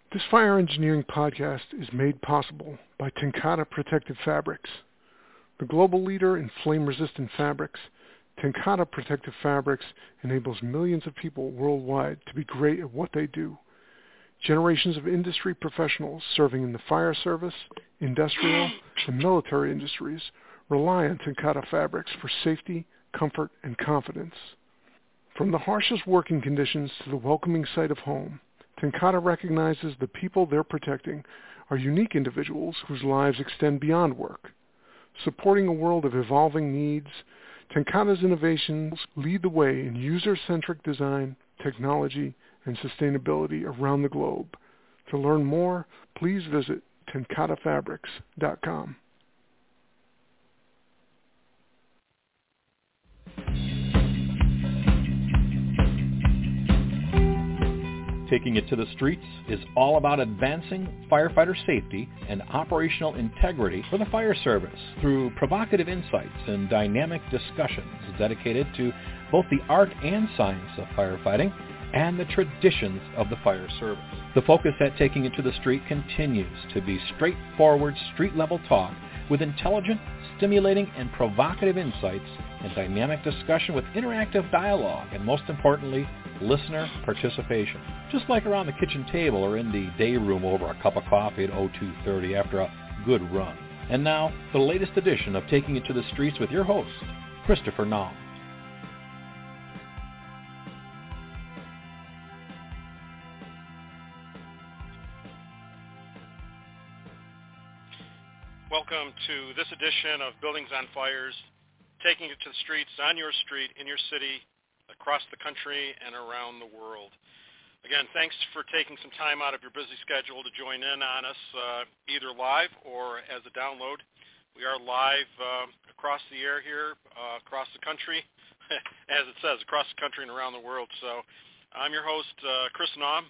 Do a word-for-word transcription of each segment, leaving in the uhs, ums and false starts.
This fire engineering podcast is made possible by Tenkata Protective Fabrics. The global leader in flame-resistant fabrics, Tenkata Protective Fabrics enables millions of people worldwide to be great at what they do. Generations of industry professionals serving in the fire service, industrial, and military industries rely on Tenkata fabrics for safety, comfort, and confidence. From the harshest working conditions to the welcoming sight of home, Tenkata recognizes the people they're protecting are unique individuals whose lives extend beyond work. Supporting a world of evolving needs, Tenkata's innovations lead the way in user-centric design, technology, and sustainability around the globe. To learn more, please visit tenkata fabrics dot com. Taking It to the Streets is all about advancing firefighter safety and operational integrity for the fire service through provocative insights and dynamic discussions dedicated to both the art and science of firefighting and the traditions of the fire service. The focus at Taking It to the Street continues to be straightforward street-level talk with intelligent, stimulating, and provocative insights and dynamic discussion with interactive dialogue and, most importantly, listener participation. Just like around the kitchen table or in the day room over a cup of coffee at oh two thirty after a good run. And now, the latest edition of Taking It to the Streets with your host, Christopher Naum. Welcome to this edition of Buildings on Fires, taking it to the streets, on your street, in your city, across the country, and around the world. Again, thanks for taking some time out of your busy schedule to join in on us, uh, either live or as a download. We are live uh, across the air here, uh, across the country, as it says, across the country and around the world. So I'm your host, uh, Chris Naum,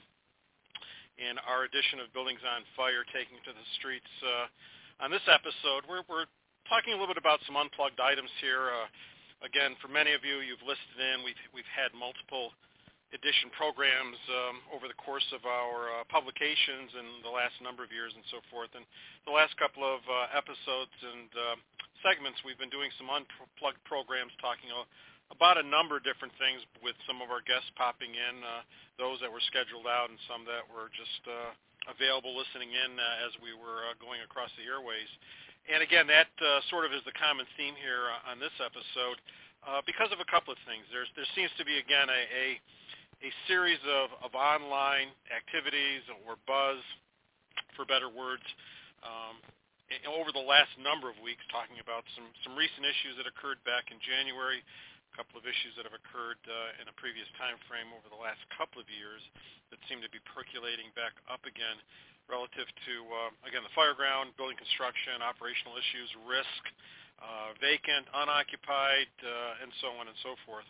in our edition of Buildings on Fire, taking it to the streets. Uh, on this episode, we're, we're talking a little bit about some unplugged items here. Uh, again, for many of you, you've listed in, we've, we've had multiple edition programs um, over the course of our uh, publications in the last number of years and so forth. And the last couple of uh, episodes and uh, segments, we've been doing some unplugged programs talking uh, about a number of different things with some of our guests popping in, uh, those that were scheduled out and some that were just uh, available listening in uh, as we were uh, going across the airways. And again, that uh, sort of is the common theme here uh, on this episode uh, because of a couple of things. There's, there seems to be, again, a, a, a series of, of online activities or buzz, for better words, um, over the last number of weeks talking about some, some recent issues that occurred back in January, a couple of issues that have occurred uh, in a previous time frame over the last couple of years that seem to be percolating back up again relative to, uh, again, the fireground, building construction, operational issues, risk, uh, vacant, unoccupied, uh, and so on and so forth.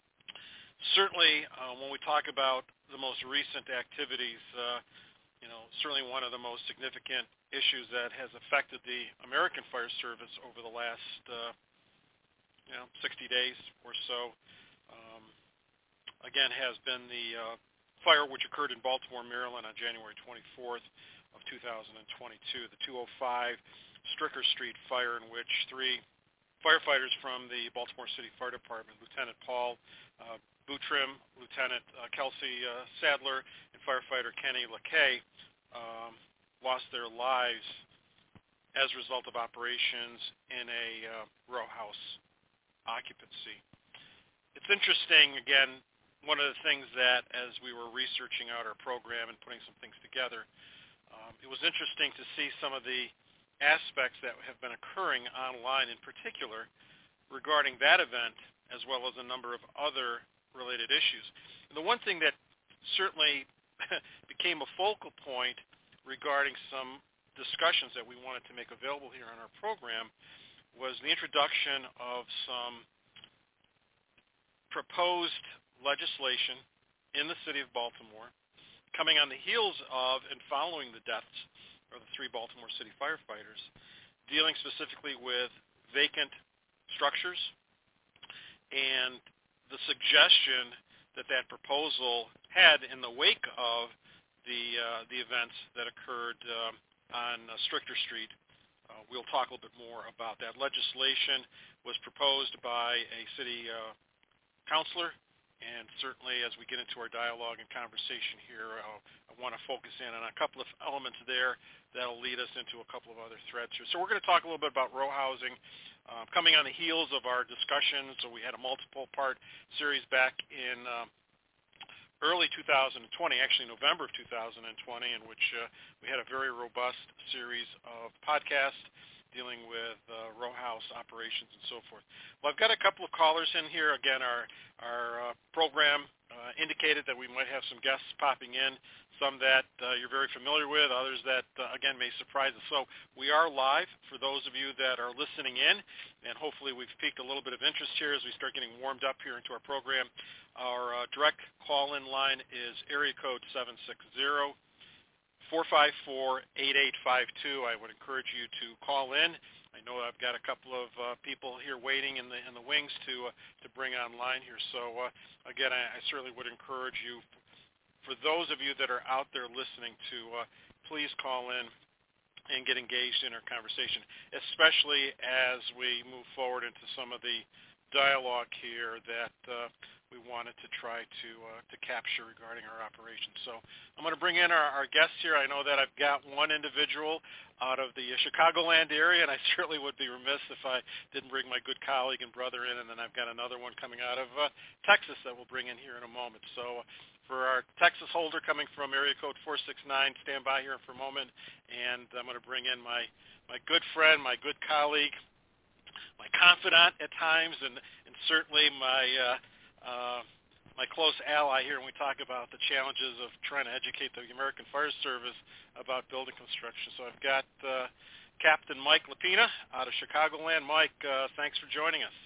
Certainly, uh, when we talk about the most recent activities, uh, you know, certainly one of the most significant issues that has affected the American Fire Service over the last, uh, you know, sixty days or so, um, again, has been the uh, fire which occurred in Baltimore, Maryland on January twenty-fourth of two thousand twenty-two, the two oh five Stricker Street fire, in which three firefighters from the Baltimore City Fire Department, Lieutenant Paul uh, Boutrim, Lieutenant uh, Kelsey uh, Sadler, and firefighter Kenny LaKay, um, lost their lives as a result of operations in a uh, row house occupancy. It's interesting, again, one of the things that as we were researching out our program and putting some things together, um, it was interesting to see some of the aspects that have been occurring online in particular regarding that event, as well as a number of other related issues. And the one thing that certainly became a focal point regarding some discussions that we wanted to make available here on our program was the introduction of some proposed legislation in the city of Baltimore coming on the heels of and following the deaths of the three Baltimore City firefighters, dealing specifically with vacant structures and the suggestion that that proposal had in the wake of the uh, the events that occurred um, on uh, Stricker Street. Uh, we'll talk a little bit more about that. Legislation was proposed by a city uh, councilor, and certainly as we get into our dialogue and conversation here, uh, I want to focus in on a couple of elements there that'll lead us into a couple of other threads here. So we're going to talk a little bit about row housing, uh, coming on the heels of our discussion. So we had a multiple-part series back in uh, early two thousand twenty, actually November of two thousand twenty, in which uh, we had a very robust series of podcasts dealing with uh, row house operations and so forth. Well, I've got a couple of callers in here. Again, our, our uh, program uh, indicated that we might have some guests popping in, some that uh, you're very familiar with, others that, uh, again, may surprise us. So we are live for those of you that are listening in, and hopefully we've piqued a little bit of interest here as we start getting warmed up here into our program. Our uh, direct call-in line is area code seven six zero, four five four, eight eight five two. I would encourage you to call in. I know I've got a couple of uh, people here waiting in the in the wings to uh, to bring online here. So uh, again, I, I certainly would encourage you, for those of you that are out there listening, to uh, please call in and get engaged in our conversation, especially as we move forward into some of the dialogue here that uh, we wanted to try to uh, to capture regarding our operations. So I'm going to bring in our, our guests here. I know that I've got one individual out of the Chicagoland area, and I certainly would be remiss if I didn't bring my good colleague and brother in, and then I've got another one coming out of uh, Texas that we'll bring in here in a moment. So for our Texas holder coming from area code four six nine, stand by here for a moment, and I'm going to bring in my, my good friend, my good colleague, my confidant at times, and, and certainly my uh, uh, my close ally here when we talk about the challenges of trying to educate the American Fire Service about building construction. So I've got uh, Captain Mike Lapina out of Chicagoland. Mike, uh, thanks for joining us.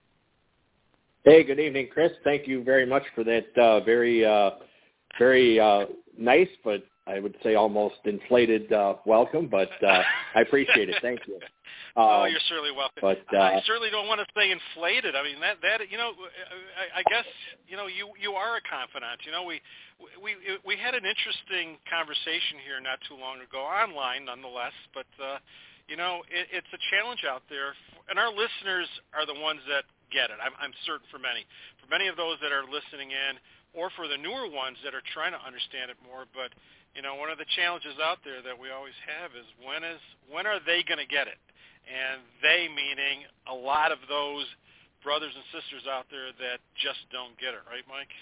Hey, good evening, Chris. Thank you very much for that uh, very, uh, very uh, nice, but I would say almost inflated uh, welcome, but uh, I appreciate it. Thank you. Oh, um, you're certainly welcome. But uh, I certainly don't want to say inflated. I mean, that that you know, I, I guess you know, you you are a confidant. You know, we we we had an interesting conversation here not too long ago, online nonetheless. But uh, you know, it, it's a challenge out there, and our listeners are the ones that get it. I'm, I'm certain for many, for many of those that are listening in, or for the newer ones that are trying to understand it more. But you know, one of the challenges out there that we always have is when is when are they going to get it? And they meaning a lot of those brothers and sisters out there that just don't get it, right, Mike?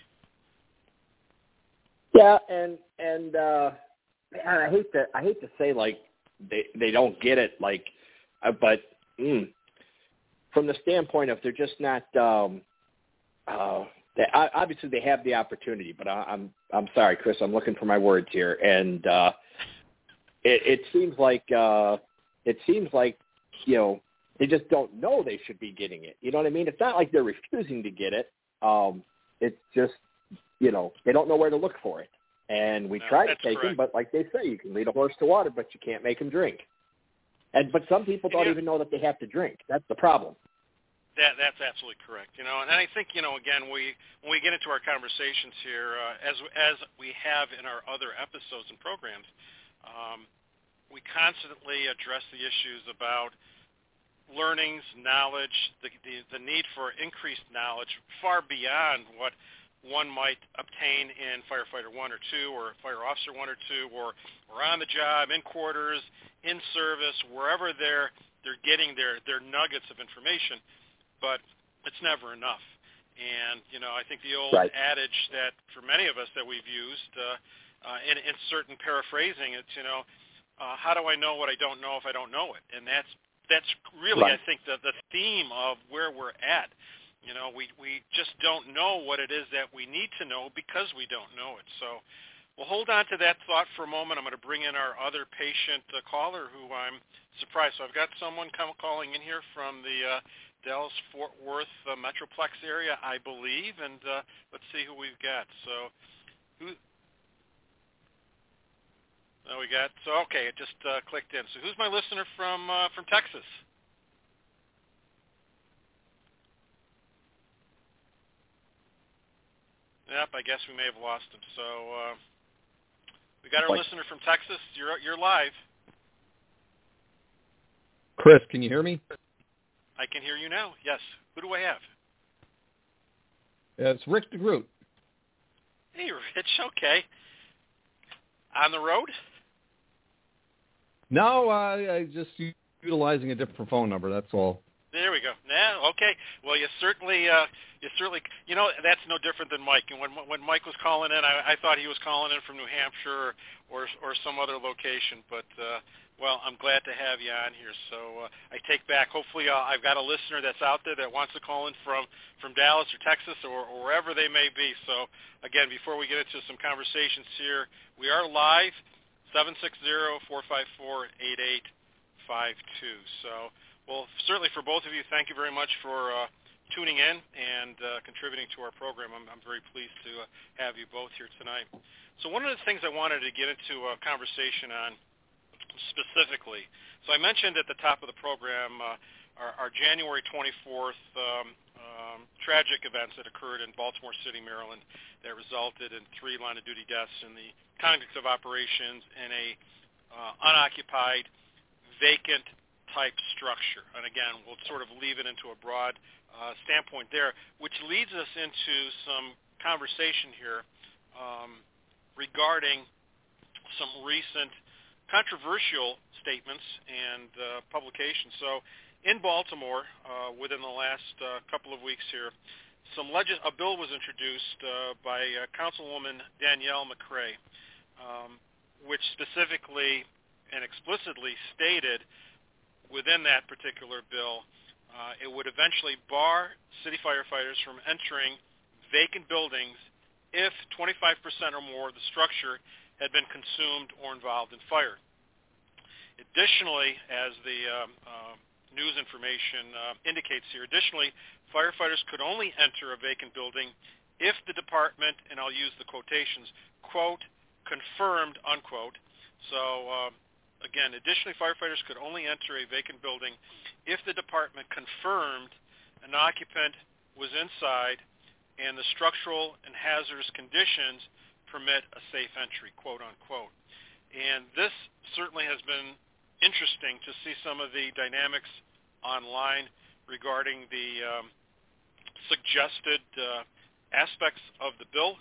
yeah, and and uh, man, I hate to I hate to say like they they don't get it, like, uh, but mm, from the standpoint of they're just not. Um, uh, they, obviously, they have the opportunity, but I, I'm I'm sorry, Chris. I'm looking for my words here, and uh, it, it seems like uh, it seems like. You know, they just don't know they should be getting it. You know what I mean? It's not like they're refusing to get it. Um, it's just, you know, they don't know where to look for it. And we no, try to take correct. them, but like they say, you can lead a horse to water, but you can't make him drink. And but some people don't yeah. even know that they have to drink. That's the problem. That that's absolutely correct. You know, and I think you know again we when we get into our conversations here, uh, as as we have in our other episodes and programs, um, we constantly address the issues about learnings, knowledge, the, the the need for increased knowledge far beyond what one might obtain in firefighter one or two, or fire officer one or two, or or on the job, in quarters, in service, wherever they're they're getting their their nuggets of information. But it's never enough. And you know, I think the old right. adage that for many of us that we've used, uh, uh, in, in certain paraphrasing, it's you know, uh, how do I know what I don't know if I don't know it? And that's That's really, right. I think, the, the theme of where we're at. You know, we, we just don't know what it is that we need to know because we don't know it. So we'll hold on to that thought for a moment. I'm going to bring in our other patient uh, caller who I'm surprised. So I've got someone come, calling in here from the uh, Dallas-Fort Worth uh, Metroplex area, I believe, and uh, let's see who we've got. So who... Oh, we got so okay. It just uh, clicked in. So who's my listener from uh, from Texas? Yep, I guess we may have lost him. So uh, We got our listener from Texas. You're you're live. Chris, can you hear me? I can hear you now. Yes. Who do I have? Uh, it's Rick DeGroot. Hey, Rich. Okay. On the road? No, uh, I just utilizing a different phone number. That's all. There we go. Yeah, okay. Well, you certainly, uh, you certainly, you know, that's no different than Mike. And when when Mike was calling in, I, I thought he was calling in from New Hampshire or or some other location. But uh, well, I'm glad to have you on here. So uh, I take back. Hopefully, uh, I've got a listener that's out there that wants to call in from from Dallas or Texas or, or wherever they may be. So again, before we get into some conversations here, we are live. seven six zero, four five four, eight eight five two. So. Well, certainly for both of you, thank you very much for uh, tuning in and uh, contributing to our program. I'm, I'm very pleased to uh, have you both here tonight. So one of the things I wanted to get into a conversation on specifically, so I mentioned at the top of the program uh, our, our January twenty-fourth um, um, tragic events that occurred in Baltimore City, Maryland, that resulted in three line-of-duty deaths in the conduct of operations in a uh, unoccupied, vacant type structure. And again, we'll sort of leave it into a broad uh, standpoint there, which leads us into some conversation here um, regarding some recent controversial statements and uh, publications. So in Baltimore, uh, within the last uh, couple of weeks here, some legis- a bill was introduced uh, by uh, Councilwoman Danielle McCrae, um, which specifically and explicitly stated within that particular bill, uh, it would eventually bar city firefighters from entering vacant buildings if twenty-five percent or more of the structure had been consumed or involved in fire. Additionally, as the um, uh, news information uh, indicates here, additionally, firefighters could only enter a vacant building if the department, and I'll use the quotations, quote, confirmed, unquote. So, uh, Again, additionally, firefighters could only enter a vacant building if the department confirmed an occupant was inside and the structural and hazardous conditions permit a safe entry, quote unquote. And this certainly has been interesting to see some of the dynamics online regarding the um, suggested uh, aspects of the bill.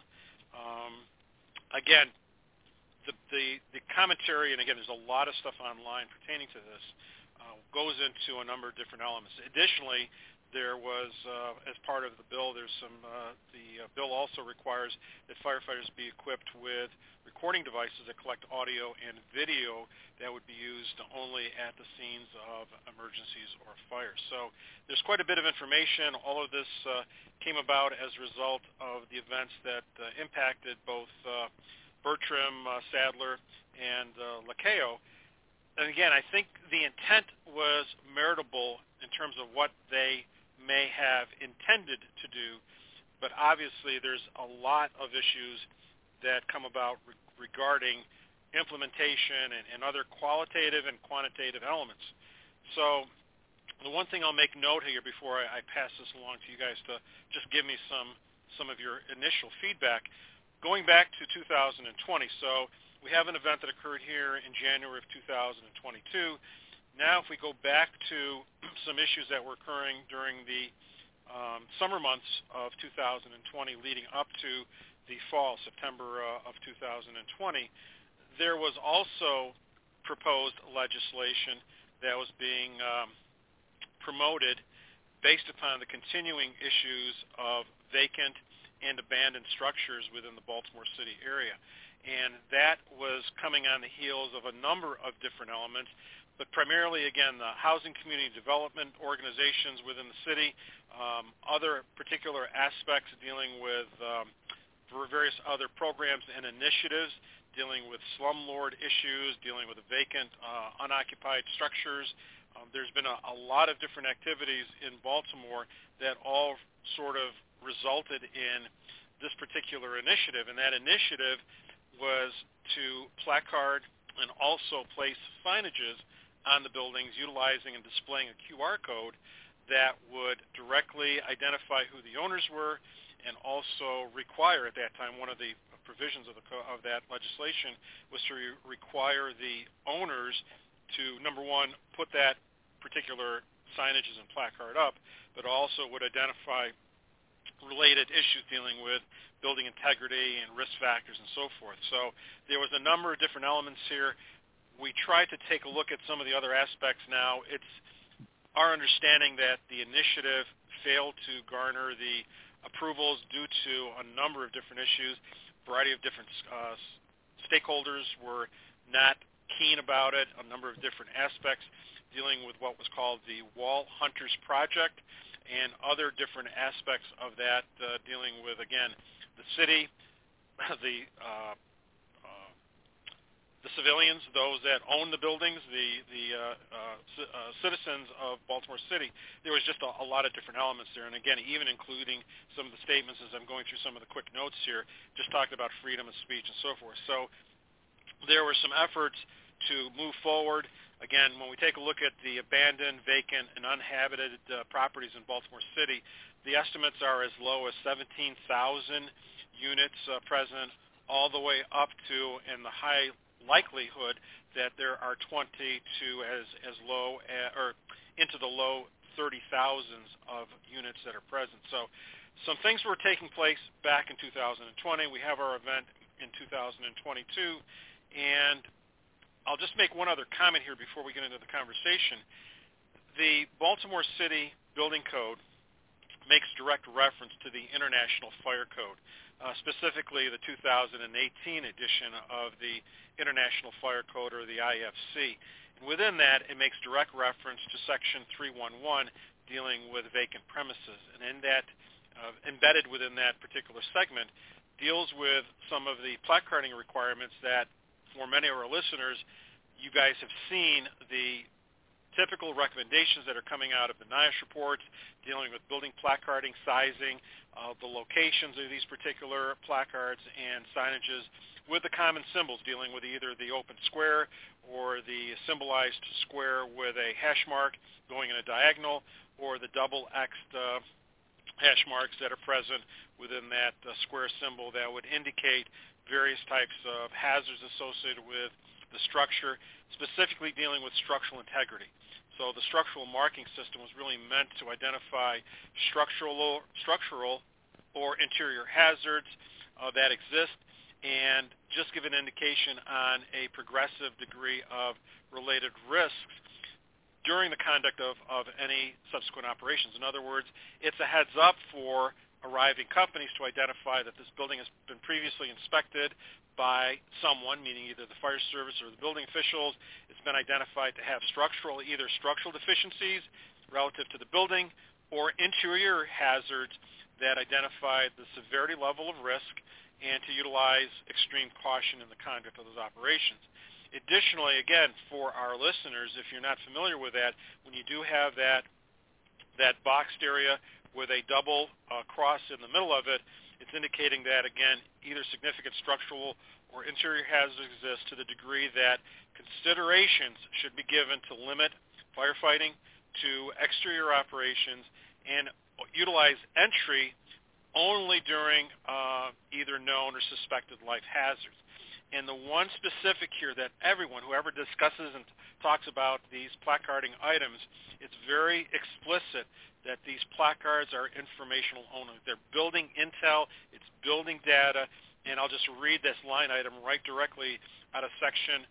Um, again, The, the, the commentary, and again, there's a lot of stuff online pertaining to this, uh, goes into a number of different elements. Additionally, there was, uh, as part of the bill, there's some, uh, the uh, bill also requires that firefighters be equipped with recording devices that collect audio and video that would be used only at the scenes of emergencies or fires. So there's quite a bit of information. All of this uh, came about as a result of the events that uh, impacted both uh, Bertram, uh, Sadler, and uh, Lakeo. And again, I think the intent was meritable in terms of what they may have intended to do, but obviously there's a lot of issues that come about re- regarding implementation and, and other qualitative and quantitative elements. So the one thing I'll make note here before I, I pass this along to you guys to just give me some, some of your initial feedback. Going back to two thousand twenty, so we have an event that occurred here in January of two thousand twenty-two. Now if we go back to some issues that were occurring during the um, summer months of two thousand twenty leading up to the fall, September uh, of two thousand twenty, there was also proposed legislation that was being um, promoted based upon the continuing issues of vacant and abandoned structures within the Baltimore City area. And that was coming on the heels of a number of different elements, but primarily, again, the housing community development organizations within the city, um, other particular aspects dealing with um, various other programs and initiatives, dealing with slumlord issues, dealing with the vacant, uh, unoccupied structures. Um, there's been a, a lot of different activities in Baltimore that all sort of resulted in this particular initiative, and that initiative was to placard and also place signages on the buildings utilizing and displaying a Q R code that would directly identify who the owners were and also require at that time one of the provisions of the co- of that legislation was to re- require the owners to, number one, put that particular signages and placard up, but also would identify related issues dealing with building integrity and risk factors and so forth. So there was a number of different elements here. We tried to take a look at some of the other aspects now. It's our understanding that the initiative failed to garner the approvals due to a number of different issues. A variety of different uh, stakeholders were not keen about it, a number of different aspects dealing with what was called the Wall Hunters Project and other different aspects of that uh, dealing with, again, the city, the uh, uh, the civilians, those that own the buildings, the, the uh, uh, c- uh, citizens of Baltimore City. There was just a, a lot of different elements there. And again, even including some of the statements as I'm going through some of the quick notes here, just talking about freedom of speech and so forth. So there were some efforts to move forward. Again, when we take a look at the abandoned, vacant, and uninhabited uh, properties in Baltimore City, the estimates are as low as seventeen thousand units uh, present, all the way up to, and the high likelihood that there are twenty to as as low as, or into the low thirty thousands of units that are present. So some things were taking place back in two thousand twenty. We have our event in two thousand twenty-two, and I'll just make one other comment here before we get into the conversation. The Baltimore City Building Code makes direct reference to the International Fire Code, uh, specifically the two thousand eighteen edition of the International Fire Code, or the I F C. And within that, it makes direct reference to Section three eleven dealing with vacant premises. And in that, uh, embedded within that particular segment, deals with some of the placarding requirements that, for many of our listeners, you guys have seen the typical recommendations that are coming out of the NIOSH reports dealing with building placarding, sizing, uh, the locations of these particular placards and signages, with the common symbols dealing with either the open square or the symbolized square with a hash mark going in a diagonal, or the double X'd uh, hash marks that are present within that uh, square symbol that would indicate various types of hazards associated with the structure, specifically dealing with structural integrity. So the structural marking system was really meant to identify structural, structural or interior hazards uh, that exist, and just give an indication on a progressive degree of related risks during the conduct of, of any subsequent operations. In other words, it's a heads up for arriving companies to identify that this building has been previously inspected by someone, meaning either the fire service or the building officials. It's been identified to have structural, either structural deficiencies relative to the building or interior hazards that identify the severity level of risk, and to utilize extreme caution in the conduct of those operations. Additionally, again, for our listeners, if you're not familiar with that, when you do have that that boxed area with a double uh, cross in the middle of it, it's indicating that, again, either significant structural or interior hazards exist to the degree that considerations should be given to limit firefighting to exterior operations and utilize entry only during uh, either known or suspected life hazards. And the one specific here that everyone, whoever discusses and talks about these placarding items, it's very explicit that these placards are informational only. They're building intel, it's building data, and I'll just read this line item right directly out of section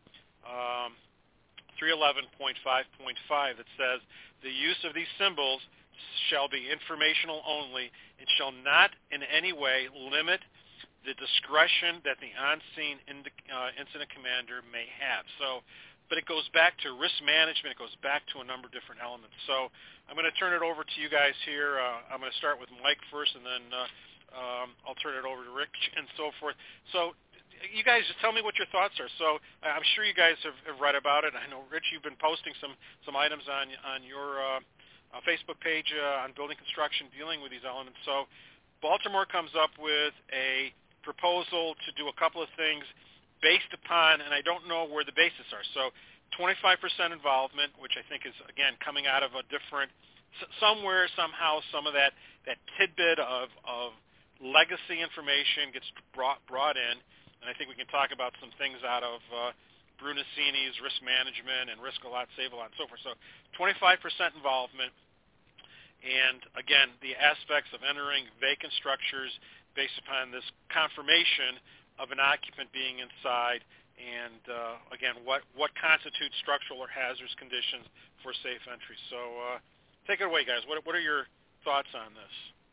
um, three eleven point five point five that says, the use of these symbols shall be informational only and shall not in any way limit the discretion that the on-scene ind- uh, incident commander may have. So, but it goes back to risk management. It goes back to a number of different elements. So I'm going to turn it over to you guys here. Uh, I'm going to start with Mike first, and then uh, um, I'll turn it over to Rick and so forth. So you guys just tell me what your thoughts are. So I'm sure you guys have, have read about it. I know, Rich, you've been posting some, some items on, on your uh, uh, Facebook page uh, on building construction dealing with these elements. So Baltimore comes up with a proposal to do a couple of things based upon, and I don't know where the basis are. So twenty-five percent involvement, which I think is, again, coming out of a different, somewhere, somehow, some of that, that tidbit of, of legacy information gets brought brought in, and I think we can talk about some things out of uh, Brunacini's risk management and risk a lot, save a lot, and so forth. So twenty-five percent involvement, and again, the aspects of entering vacant structures based upon this confirmation of an occupant being inside, and uh, again, what, what constitutes structural or hazardous conditions for safe entry. So uh, take it away, guys. What, what are your thoughts on this?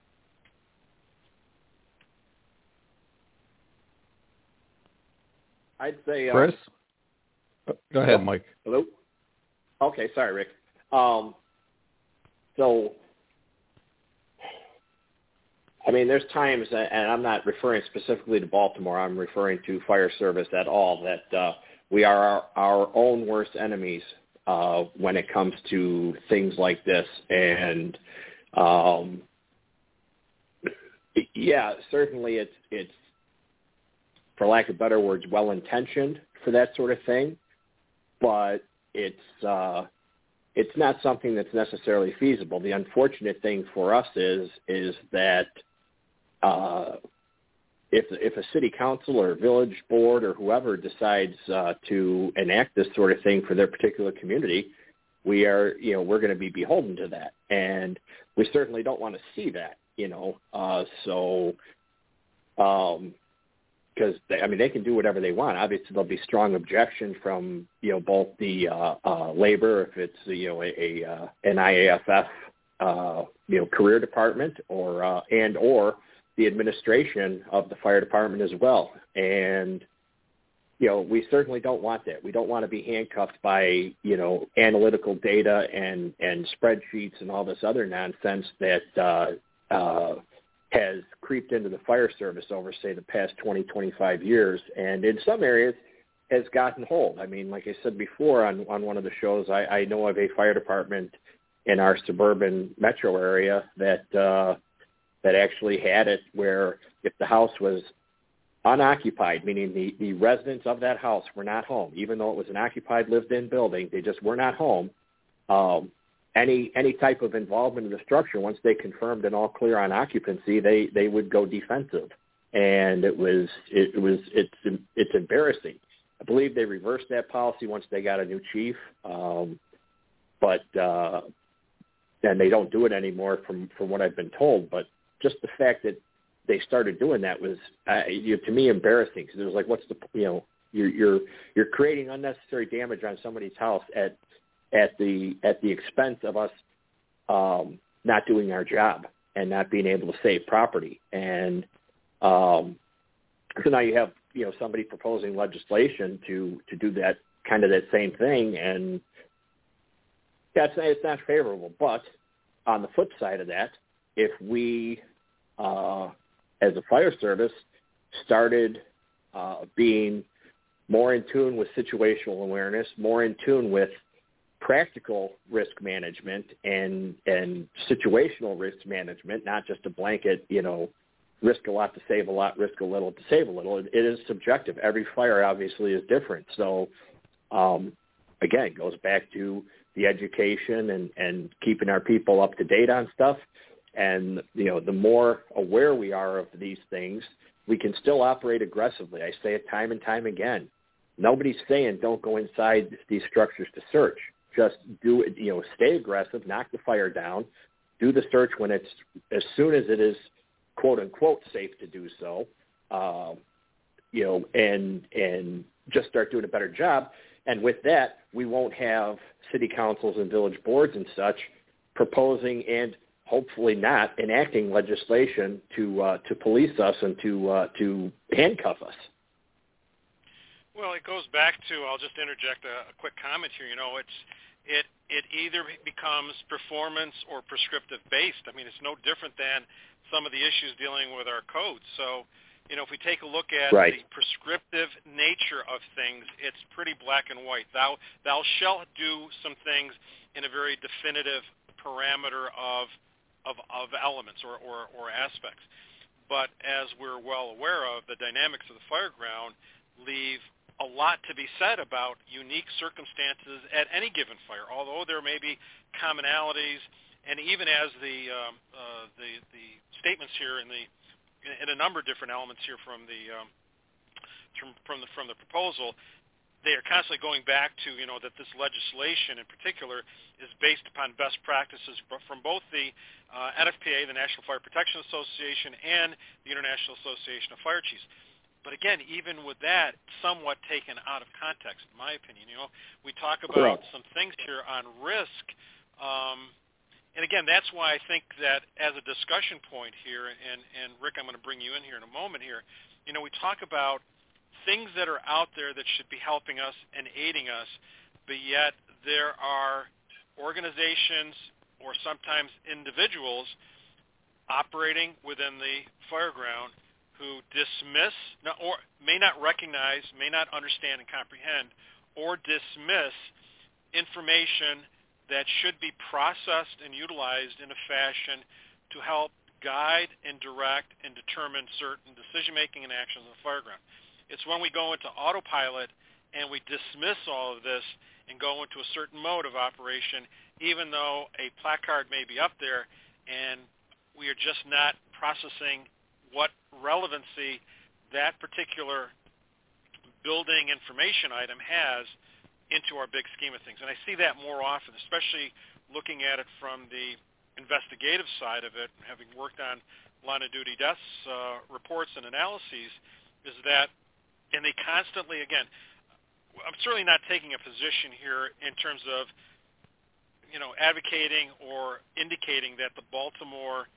I'd say... Uh, Chris? Go ahead, oh, Mike. Hello? Okay, sorry, Rick. Um, so... I mean, there's times, and I'm not referring specifically to Baltimore, I'm referring to fire service at all, that uh, we are our, our own worst enemies uh, when it comes to things like this. And, um, yeah, certainly it's, it's, for lack of better words, well-intentioned for that sort of thing, but it's, uh, it's not something that's necessarily feasible. The unfortunate thing for us is, is that Uh, if if a city council or village board or whoever decides uh, to enact this sort of thing for their particular community, we are, you know, we're going to be beholden to that, and we certainly don't want to see that, you know. Uh, so, um, because I mean, they can do whatever they want. Obviously, there'll be strong objection from, you know, both the uh, uh, labor, if it's, you know, a, a uh, an I A F F, uh, you know, career department, or uh, and or the administration of the fire department as well. And, you know, we certainly don't want that. We don't want to be handcuffed by, you know, analytical data and, and spreadsheets and all this other nonsense that uh, uh, has creeped into the fire service over, say, the past twenty, twenty-five years. And in some areas has gotten hold. I mean, like I said before on, on one of the shows, I, I know of a fire department in our suburban metro area that, uh, that actually had it where if the house was unoccupied, meaning the, the residents of that house were not home, even though it was an occupied lived-in building, they just were not home, um, any any type of involvement in the structure, once they confirmed an all clear on occupancy, they, they would go defensive. And it was, it was, it's, it's embarrassing. I believe they reversed that policy once they got a new chief, um, but, uh, and they don't do it anymore from, from what I've been told, but just the fact that they started doing that was, uh, you know, to me, embarrassing, because it was like, what's the, you know, you're you're you're creating unnecessary damage on somebody's house at at the at the expense of us um, not doing our job and not being able to save property. And um, so now you have, you know, somebody proposing legislation to to do that kind of that same thing, and that's it's not favorable. But on the flip side of that, if we, uh, as a fire service, started uh, being more in tune with situational awareness, more in tune with practical risk management and and situational risk management, not just a blanket, you know, risk a lot to save a lot, risk a little to save a little. It, it is subjective. Every fire obviously is different. So, um, again, it goes back to the education and, and keeping our people up to date on stuff. And, you know, the more aware we are of these things, we can still operate aggressively. I say it time and time again. Nobody's saying don't go inside these structures to search. Just do it, you know, stay aggressive, knock the fire down, do the search when it's, as soon as it is, quote unquote, safe to do so, uh, you know, and, and just start doing a better job. And with that, we won't have city councils and village boards and such proposing and hopefully not enacting legislation to uh, to police us and to uh, to handcuff us. Well, it goes back to, I'll just interject a, a quick comment here. You know, it's it it either becomes performance or prescriptive based. I mean, it's no different than some of the issues dealing with our codes. So, you know, if we take a look at right. the prescriptive nature of things, it's pretty black and white. Thou thou shalt do some things in a very definitive parameter of of, of elements or, or, or aspects. But as we're well aware of, the dynamics of the fireground leave a lot to be said about unique circumstances at any given fire, although there may be commonalities. And even as the, um, uh, the, the statements here in the in, in a number of different elements here from the um, from, from the from the proposal. They are constantly going back to, you know, that this legislation in particular is based upon best practices from both the uh, N F P A, the National Fire Protection Association, and the International Association of Fire Chiefs. But again, even with that, somewhat taken out of context, in my opinion. You know, we talk about Correct. some things here on risk, um, and again, that's why I think that as a discussion point here, and, and Rick, I'm going to bring you in here in a moment here, you know, we talk about things that are out there that should be helping us and aiding us, but yet there are organizations or sometimes individuals operating within the fireground who dismiss or may not recognize, may not understand and comprehend, or dismiss information that should be processed and utilized in a fashion to help guide and direct and determine certain decision-making and actions in the fireground. It's when we go into autopilot and we dismiss all of this and go into a certain mode of operation, even though a placard may be up there, and we are just not processing what relevancy that particular building information item has into our big scheme of things. And I see that more often, especially looking at it from the investigative side of it, having worked on line-of-duty deaths uh, reports and analyses, is that and they constantly, again, I'm certainly not taking a position here in terms of, you know, advocating or indicating that the Baltimore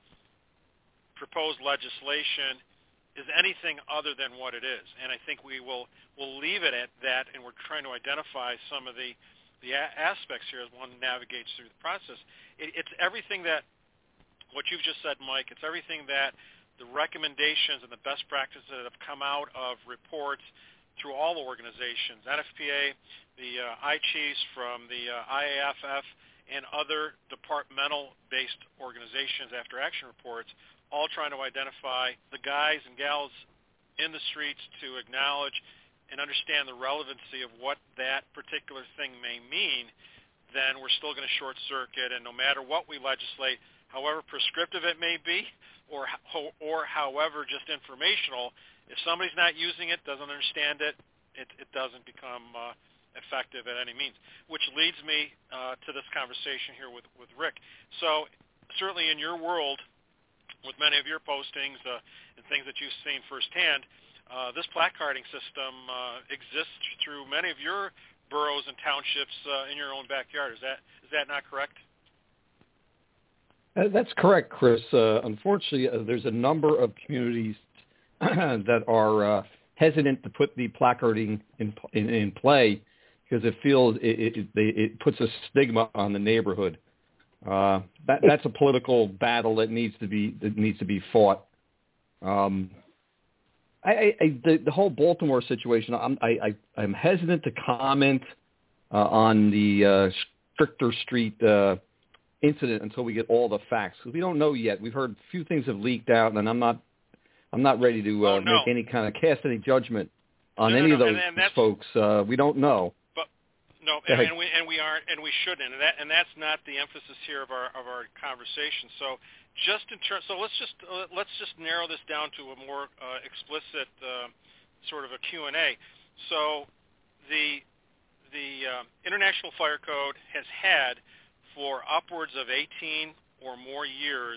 proposed legislation is anything other than what it is. And I think we will will leave it at that, and we're trying to identify some of the, the a- aspects here as one navigates through the process. It, it's everything that, what you've just said, Mike, it's everything that the recommendations and the best practices that have come out of reports through all the organizations, N F P A, the uh, I Chiefs from the uh, I A F F, and other departmental-based organizations after action reports, all trying to identify the guys and gals in the streets to acknowledge and understand the relevancy of what that particular thing may mean, then we're still going to short-circuit, and no matter what we legislate, however prescriptive it may be, or or however just informational, if somebody's not using it, doesn't understand it, it, it doesn't become uh, effective at any means, which leads me uh, to this conversation here with, with Rick. So certainly in your world, with many of your postings uh, and things that you've seen firsthand, uh, this placarding system uh, exists through many of your boroughs and townships uh, in your own backyard. Is that is that not correct? Uh, that's correct, Chris. Uh, unfortunately, uh, there's a number of communities that are uh, hesitant to put the placarding in, in, in play because it feels it, it, it puts a stigma on the neighborhood. Uh, that, that's a political battle that needs to be that needs to be fought. Um, I, I, the, the whole Baltimore situation, I'm, I, I, I'm hesitant to comment uh, on the uh, Stricker Street uh, incident until we get all the facts, because we don't know yet. We've heard a few things have leaked out, and I'm not I'm not ready to uh, oh, no. make any kind of cast any judgment on no, no, any no. of those and, and folks. Uh, we don't know. But no, and, and we and we aren't, and we shouldn't, and that and that's not the emphasis here of our of our conversation. So just in terms, so let's just uh, let's just narrow this down to a more uh, explicit uh, sort of a Q and A. So the the uh, International Fire Code has had for upwards of eighteen or more years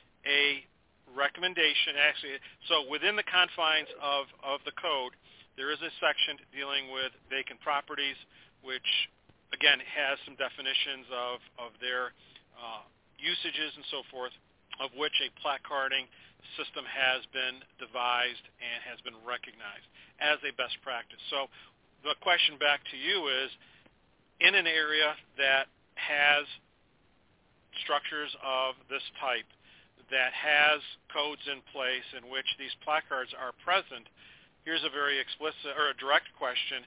a recommendation, actually, so within the confines of, of the code, there is a section dealing with vacant properties, which, again, has some definitions of, of their uh, usages and so forth, of which a placarding system has been devised and has been recognized as a best practice. So the question back to you is, in an area that has structures of this type, that has codes in place in which these placards are present, here's a very explicit or a direct question.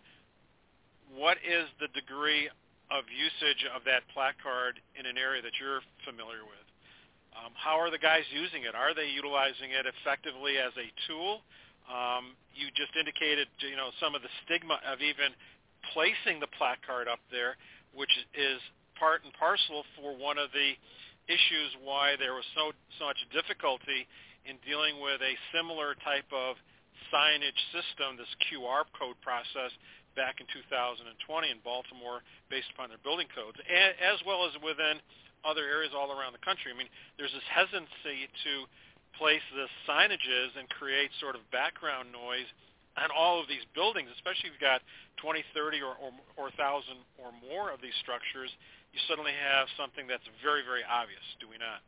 What is the degree of usage of that placard in an area that you're familiar with? Um, how are the guys using it? Are they utilizing it effectively as a tool? Um, you just indicated, you know, some of the stigma of even placing the placard up there, which is part and parcel for one of the issues why there was so so much difficulty in dealing with a similar type of signage system, this Q R code process, back in two thousand twenty in Baltimore based upon their building codes, as well as within other areas all around the country. I mean, there's this hesitancy to place the signages and create sort of background noise on all of these buildings, especially if you've got twenty, thirty, or, or, or one thousand or more of these structures. You suddenly have something that's very, very obvious, do we not?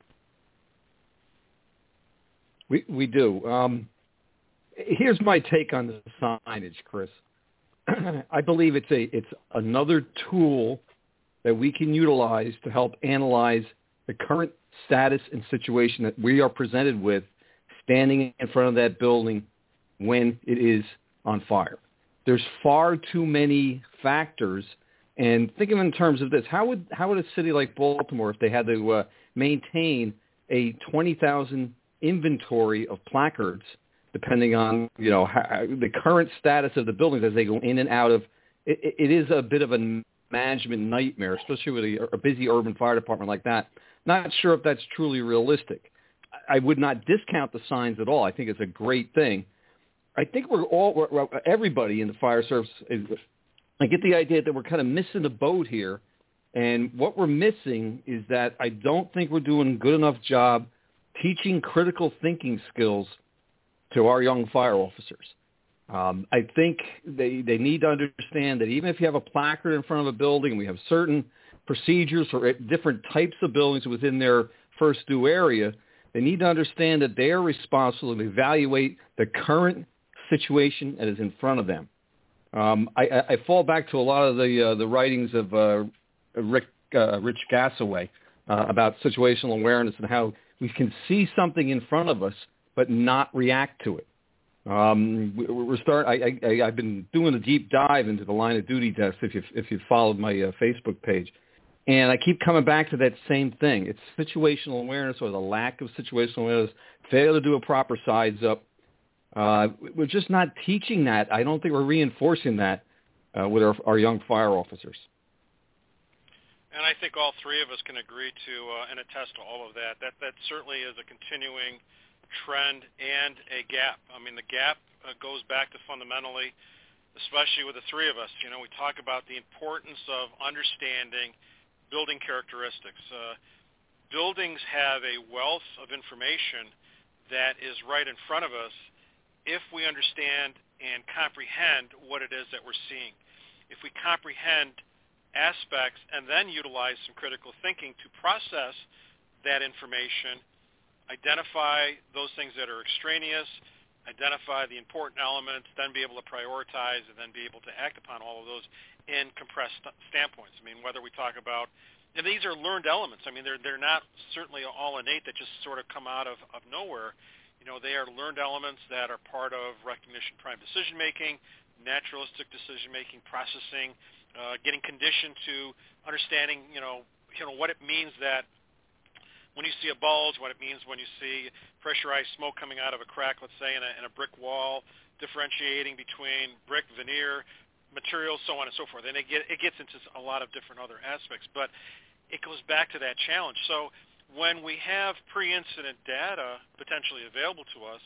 We we do. Um, here's my take on the signage, Chris. I believe it's a it's another tool that we can utilize to help analyze the current status and situation that we are presented with standing in front of that building when it is on fire. There's far too many factors, and think of it in terms of this. How would how would a city like Baltimore, if they had to uh, maintain a twenty thousand inventory of placards, depending on, you know, how, the current status of the buildings as they go in and out of, it, it is a bit of a management nightmare, especially with a, a busy urban fire department like that. Not sure if that's truly realistic. I would not discount the signs at all. I think it's a great thing. I think we're all, we're, everybody in the fire service, is, I get the idea that we're kind of missing the boat here. And what we're missing is that I don't think we're doing a good enough job teaching critical thinking skills to our young fire officers. Um, I think they, they need to understand that even if you have a placard in front of a building, we have certain procedures for different types of buildings within their first due area, they need to understand that they are responsible to evaluate the current situation that is in front of them. Um, I, I fall back to a lot of the uh, the writings of uh, Rick uh, Rich Gassaway uh, about situational awareness and how we can see something in front of us but not react to it. Um, we, we're start. I, I, I've been doing a deep dive into the line of duty test. If you if you followed my uh, Facebook page, and I keep coming back to that same thing. It's situational awareness, or the lack of situational awareness. Fail to do a proper sides up. Uh, we're just not teaching that. I don't think we're reinforcing that uh, with our, our young fire officers. And I think all three of us can agree to uh, and attest to all of that. That that certainly is a continuing trend and a gap. I mean, the gap uh, goes back to fundamentally, especially with the three of us, you know, we talk about the importance of understanding building characteristics. Uh, buildings have a wealth of information that is right in front of us if we understand and comprehend what it is that we're seeing. If we comprehend aspects and then utilize some critical thinking to process that information, identify those things that are extraneous, identify the important elements, then be able to prioritize, and then be able to act upon all of those in compressed st- standpoints. I mean, whether we talk about, and these are learned elements. I mean, they're they're not certainly all innate that just sort of come out of, of nowhere. You know, they are learned elements that are part of recognition prime decision making, naturalistic decision making, processing, uh, getting conditioned to understanding, you know, you know what it means that when you see a bulge, what it means when you see pressurized smoke coming out of a crack, let's say, in a, in a brick wall, differentiating between brick, veneer, materials, so on and so forth. And it, get, it gets into a lot of different other aspects. But it goes back to that challenge. So when we have pre-incident data potentially available to us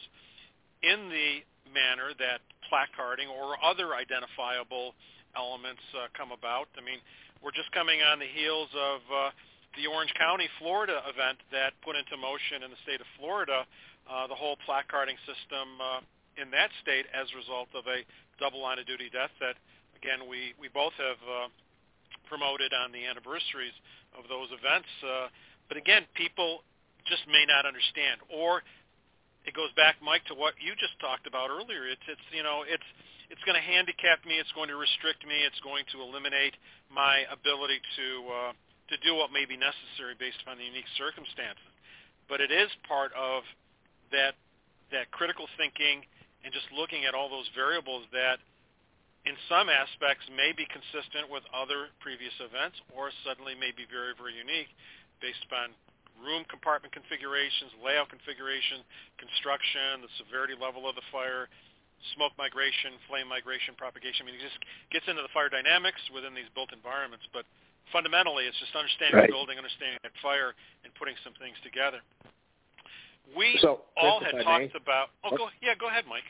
in the manner that placarding or other identifiable elements uh, come about, I mean, we're just coming on the heels of uh, the Orange County, Florida event that put into motion in the state of Florida uh, the whole placarding system uh, in that state as a result of a double line of duty death that, again, we, we both have uh, promoted on the anniversaries of those events. Uh, but, again, people just may not understand. Or it goes back, Mike, to what you just talked about earlier. It's, it's you know, it's it's going to handicap me. It's going to restrict me. It's going to eliminate my ability to uh, to do what may be necessary based upon the unique circumstances. But it is part of that that critical thinking and just looking at all those variables that in some aspects may be consistent with other previous events or suddenly may be very, very unique based upon room compartment configurations, layout configuration, construction, the severity level of the fire, smoke migration, flame migration, propagation. I mean, it just gets into the fire dynamics within these built environments. But fundamentally, it's just understanding right. the building, understanding that fire, and putting some things together. we so, all Chris, had if I talked may. about. Oh, go yeah, go ahead, Mike.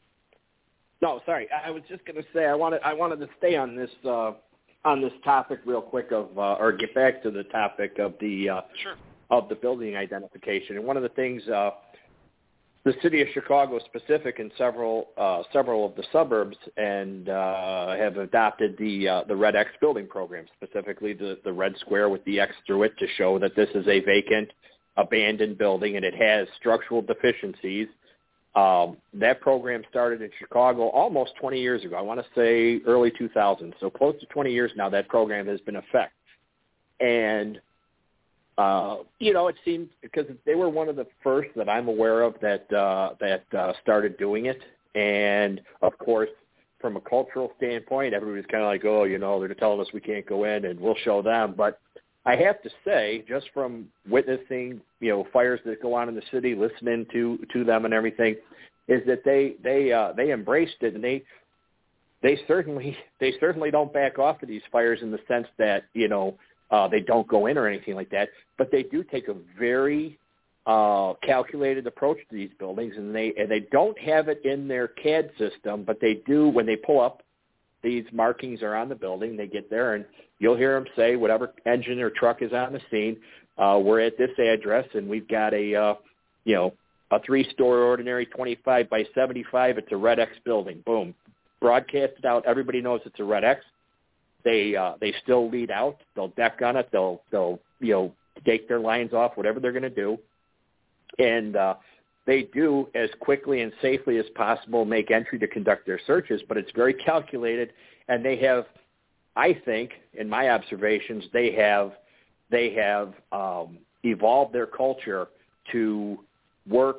No, sorry. I was just going to say I wanted I wanted to stay on this uh, on this topic real quick of uh, or get back to the topic of the uh, Sure. of the building identification. And one of the things uh, the city of Chicago specific and several uh, several of the suburbs and uh, have adopted the uh, the Red X building program, specifically the the red square with the X through it to show that this is a vacant, abandoned building and it has structural deficiencies. Um, that program started in Chicago almost twenty years ago. I want to say early two thousands, so close to twenty years now that program has been in effect. And, uh, you know, it seemed because they were one of the first that I'm aware of that uh, that uh, started doing it. And, of course, from a cultural standpoint, everybody's kind of like, oh, you know, they're telling us we can't go in and we'll show them. But I have to say, just from witnessing, you know, fires that go on in the city, listening to, to them and everything, is that they they uh, they embraced it and they they certainly they certainly don't back off of these fires in the sense that you know uh, they don't go in or anything like that, but they do take a very uh, calculated approach to these buildings, and they and they don't have it in their C A D system, but they do when they pull up. These markings are on the building. They get there, and you'll hear them say, whatever engine or truck is on the scene, uh, we're at this address, and we've got a, uh, you know, a three-story ordinary twenty-five by seventy-five. It's a Red X building. Boom. Broadcast it out. Everybody knows it's a Red X. They uh, they still lead out. They'll deck on it. They'll, they'll you know, take their lines off, whatever they're going to do. And uh, they do, as quickly and safely as possible, make entry to conduct their searches, but it's very calculated, and they have, I think, in my observations, they have they have um, evolved their culture to work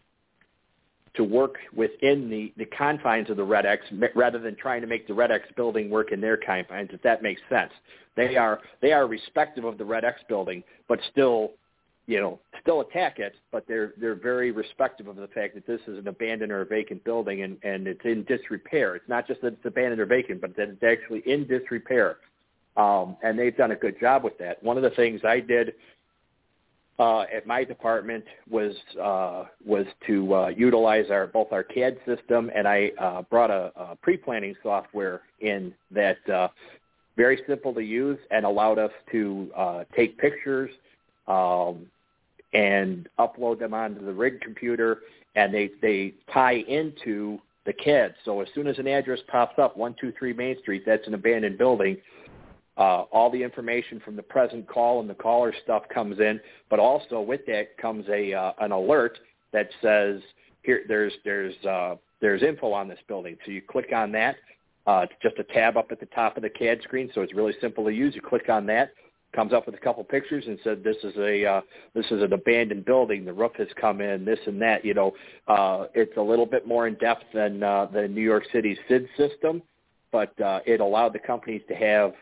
to work within the, the confines of the Red X rather than trying to make the Red X building work in their confines, if that makes sense. They are they are respective of the Red X building, but still you know, still attack it, but they're they're very respective of the fact that this is an abandoned or a vacant building and, and it's in disrepair. It's not just that it's abandoned or vacant, but that it's actually in disrepair. Um, and they've done a good job with that. One of the things I did uh, at my department was uh, was to uh, utilize our both our C A D system, and I uh, brought a, a pre-planning software in that uh, very simple to use and allowed us to uh, take pictures um, and upload them onto the rig computer, and they, they tie into the C A D. So as soon as an address pops up, one two three Main Street, that's an abandoned building, uh, all the information from the present call and the caller stuff comes in, but also with that comes a uh, an alert that says, here there's there's uh, there's info on this building. So you click on that. Uh, it's just a tab up at the top of the C A D screen, so it's really simple to use. You click on that. Comes up with a couple pictures and said, this is a uh, this is an abandoned building. The roof has come in, this and that. You know, uh, it's a little bit more in depth than uh, the New York City's S I D system, but uh, it allowed the companies to have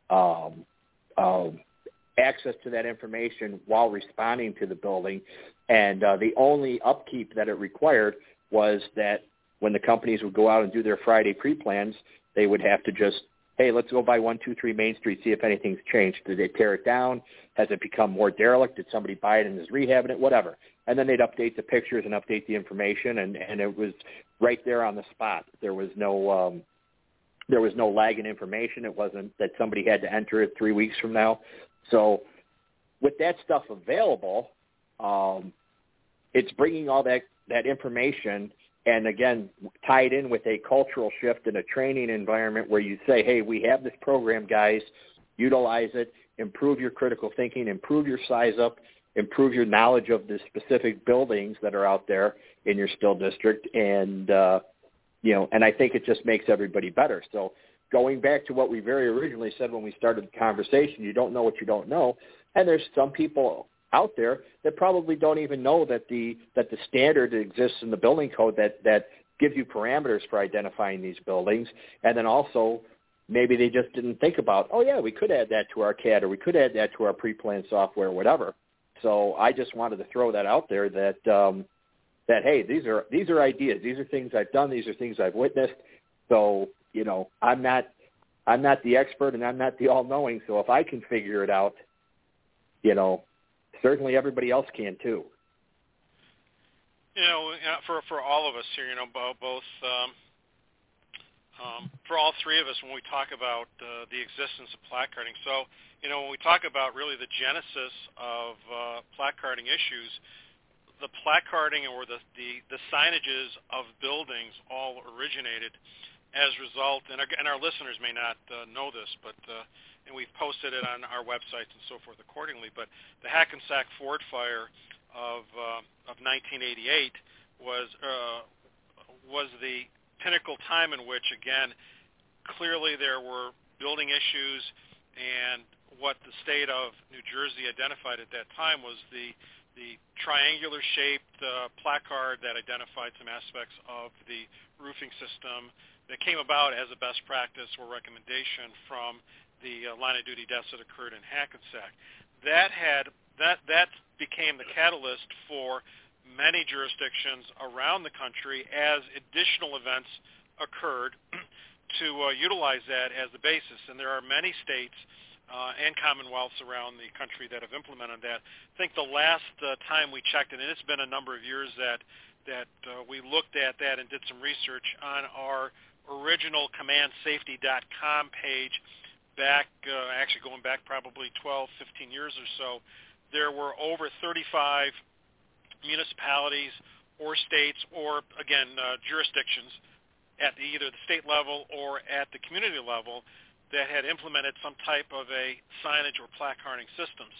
um, uh, access to that information while responding to the building. And uh, the only upkeep that it required was that when the companies would go out and do their Friday pre-plans, they would have to just, hey, let's go by one two three Main Street, see if anything's changed. Did they tear it down? Has it become more derelict? Did somebody buy it and is rehabbing it? Whatever. And then they'd update the pictures and update the information, and, and it was right there on the spot. There was no um, there was no lag in information. It wasn't that somebody had to enter it three weeks from now. So with that stuff available, um, it's bringing all that, that information and, again, tied in with a cultural shift in a training environment where you say, hey, we have this program, guys, utilize it, improve your critical thinking, improve your size up, improve your knowledge of the specific buildings that are out there in your still district. And, uh, you know, and I think it just makes everybody better. So going back to what we very originally said when we started the conversation, you don't know what you don't know. And there's some people out there that probably don't even know that the that the standard exists in the building code that that gives you parameters for identifying these buildings. And then also maybe they just didn't think about, oh yeah, we could add that to our C A D or we could add that to our pre-planned software or whatever. So I just wanted to throw that out there that um, that hey, these are these are ideas, these are things I've done, these are things I've witnessed. So you know, I'm not I'm not the expert and I'm not the all-knowing. So if I can figure it out, you know, certainly everybody else can too. you know, for for all of us here, you know, both um, um, for all three of us when we talk about uh, the existence of placarding. So, you know, when we talk about really the genesis of uh, placarding issues, the placarding or the, the, the signages of buildings all originated as a result, and our, and our listeners may not uh, know this, but uh, and we've posted it on our websites and so forth accordingly, but the Hackensack Ford fire of uh, of nineteen eighty-eight was uh, was the pinnacle time in which, again, clearly there were building issues, and what the state of New Jersey identified at that time was the the triangular-shaped uh, placard that identified some aspects of the roofing system that came about as a best practice or recommendation from the uh, line-of-duty deaths that occurred in Hackensack. That had that that became the catalyst for many jurisdictions around the country as additional events occurred to uh, utilize that as the basis. And there are many states uh, and commonwealths around the country that have implemented that. I think the last uh, time we checked it, and it's been a number of years that that uh, we looked at that and did some research on our original command safety dot com page back, uh, actually going back probably twelve, fifteen years or so, there were over thirty-five municipalities or states or, again, uh, jurisdictions at the, either the state level or at the community level that had implemented some type of a signage or placarding systems.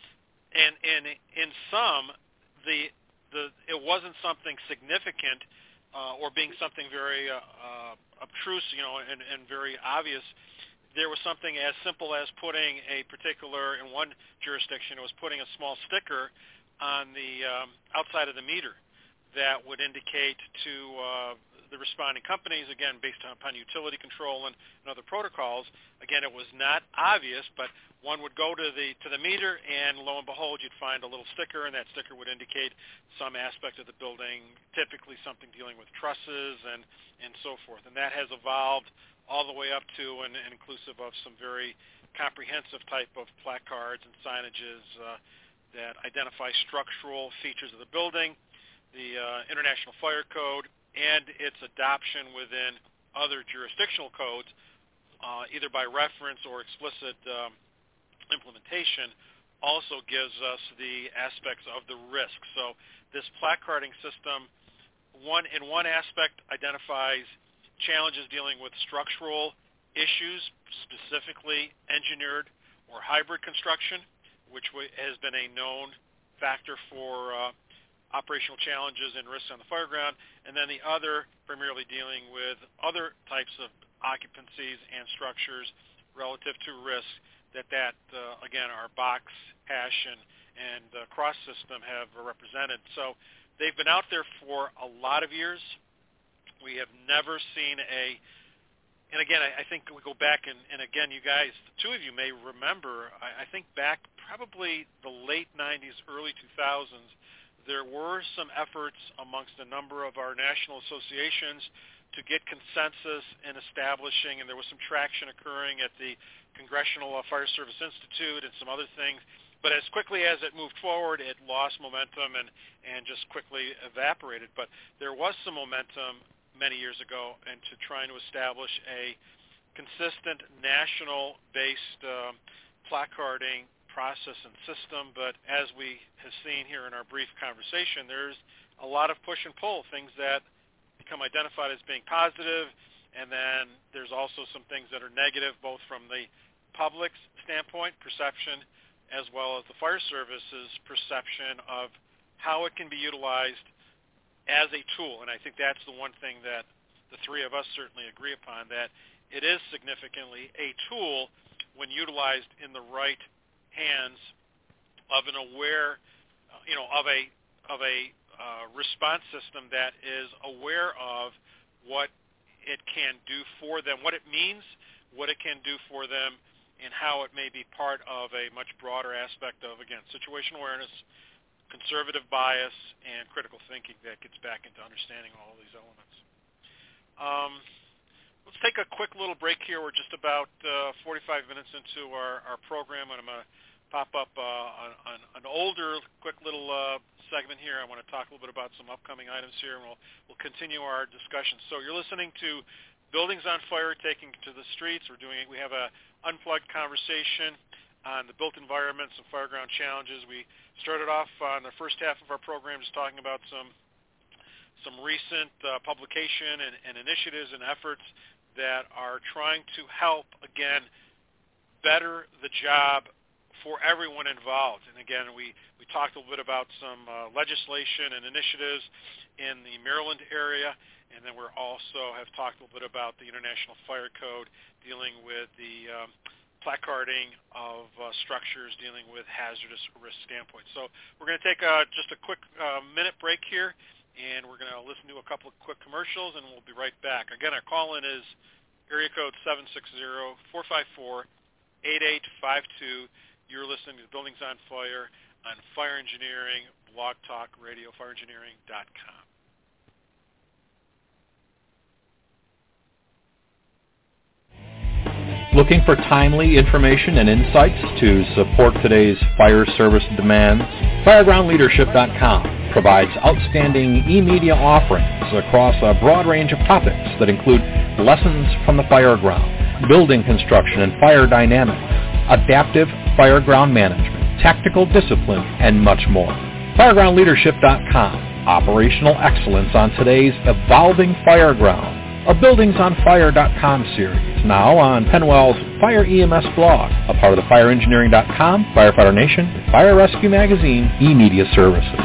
And, and in some, the, the, it wasn't something significant uh, or being something very uh, uh, obtruse, you know, and, and very obvious. There was something as simple as putting a particular, in one jurisdiction, it was putting a small sticker on the um, outside of the meter that would indicate to uh, the responding companies, again, based upon utility control and, and other protocols. Again, it was not obvious, but one would go to the to the meter, and lo and behold, you'd find a little sticker, and that sticker would indicate some aspect of the building, typically something dealing with trusses and, and so forth. And that has evolved all the way up to and, and inclusive of some very comprehensive type of placards and signages uh, that identify structural features of the building, the uh, International Fire Code, and its adoption within other jurisdictional codes, uh, either by reference or explicit um, implementation, also gives us the aspects of the risk. So this placarding system, one in one aspect, identifies challenges dealing with structural issues, specifically engineered or hybrid construction, which has been a known factor for uh, operational challenges and risks on the fire ground, and then the other primarily dealing with other types of occupancies and structures relative to risk that, that uh, again, our box, hash, and, and uh, cross system have represented. So they've been out there for a lot of years. We have never seen a And again, I, I think we go back, and, and again, you guys, the two of you may remember, I, I think back probably the late nineties, early two thousands, there were some efforts amongst a number of our national associations to get consensus in establishing, and there was some traction occurring at the Congressional Fire Service Institute and some other things. But as quickly as it moved forward, it lost momentum and, and just quickly evaporated. But there was some momentum many years ago into trying to establish a consistent national-based um, placarding process and system. But as we have seen here in our brief conversation, there's a lot of push and pull, things that become identified as being positive, and then there's also some things that are negative, both from the public's standpoint, perception, as well as the fire service's perception of how it can be utilized as a tool. And I think that's the one thing that the three of us certainly agree upon, that it is significantly a tool when utilized in the right hands of an aware, uh, you know, of a of a uh, response system that is aware of what it can do for them, what it means, what it can do for them, and how it may be part of a much broader aspect of, again, situational awareness, conservative bias, and critical thinking that gets back into understanding all of these elements. Um, let's take a quick little break here. We're just about uh, forty-five minutes into our, our program, and I'm going to pop up uh, an, an older, quick little uh, segment here. I want to talk a little bit about some upcoming items here, and we'll, we'll continue our discussion. So you're listening to Buildings on Fire, Taking to the Streets. We're doing, we have a unplugged conversation on the built environments and fireground challenges. We started off on the first half of our program just talking about some some recent uh, publication and, and initiatives and efforts that are trying to help, again, better the job for everyone involved. And again, we, we talked a little bit about some uh, legislation and initiatives in the Maryland area, and then we also have talked a little bit about the International Fire Code dealing with the um, placarding of uh, structures dealing with hazardous risk standpoint. So we're going to take uh, just a quick uh, minute break here, and we're going to listen to a couple of quick commercials, and we'll be right back. Again, our call-in is area code seven six zero, four five four, eight eight five two. You're listening to Buildings on Fire on Fire Engineering, Blog Talk Radio, fire engineering dot com. Looking for timely information and insights to support today's fire service demands? fireground leadership dot com provides outstanding e-media offerings across a broad range of topics that include lessons from the fireground, building construction and fire dynamics, adaptive fireground management, tactical discipline, and much more. fireground leadership dot com, operational excellence on today's evolving fireground. A Buildings on Fire dot com series, now on Penwell's Fire E M S blog, a part of the fire engineering dot com, Firefighter Nation, and Fire Rescue Magazine e-media services.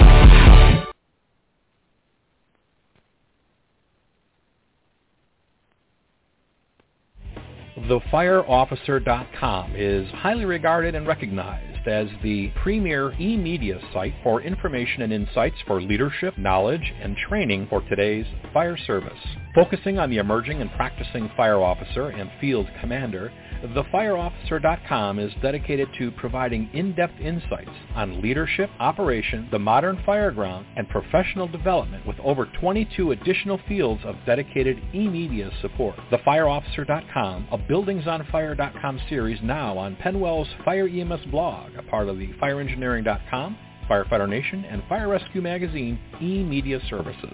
the fire officer dot com is highly regarded and recognized as the premier e-media site for information and insights for leadership, knowledge, and training for today's fire service. Focusing on the emerging and practicing fire officer and field commander, the fire officer dot com is dedicated to providing in-depth insights on leadership, operation, the modern fireground, and professional development with over twenty-two additional fields of dedicated e-media support. the fire officer dot com, a Buildings on Fire dot com series now on Penwell's Fire E M S blog, a part of the fire engineering dot com, Firefighter Nation, and Fire Rescue Magazine e-media services.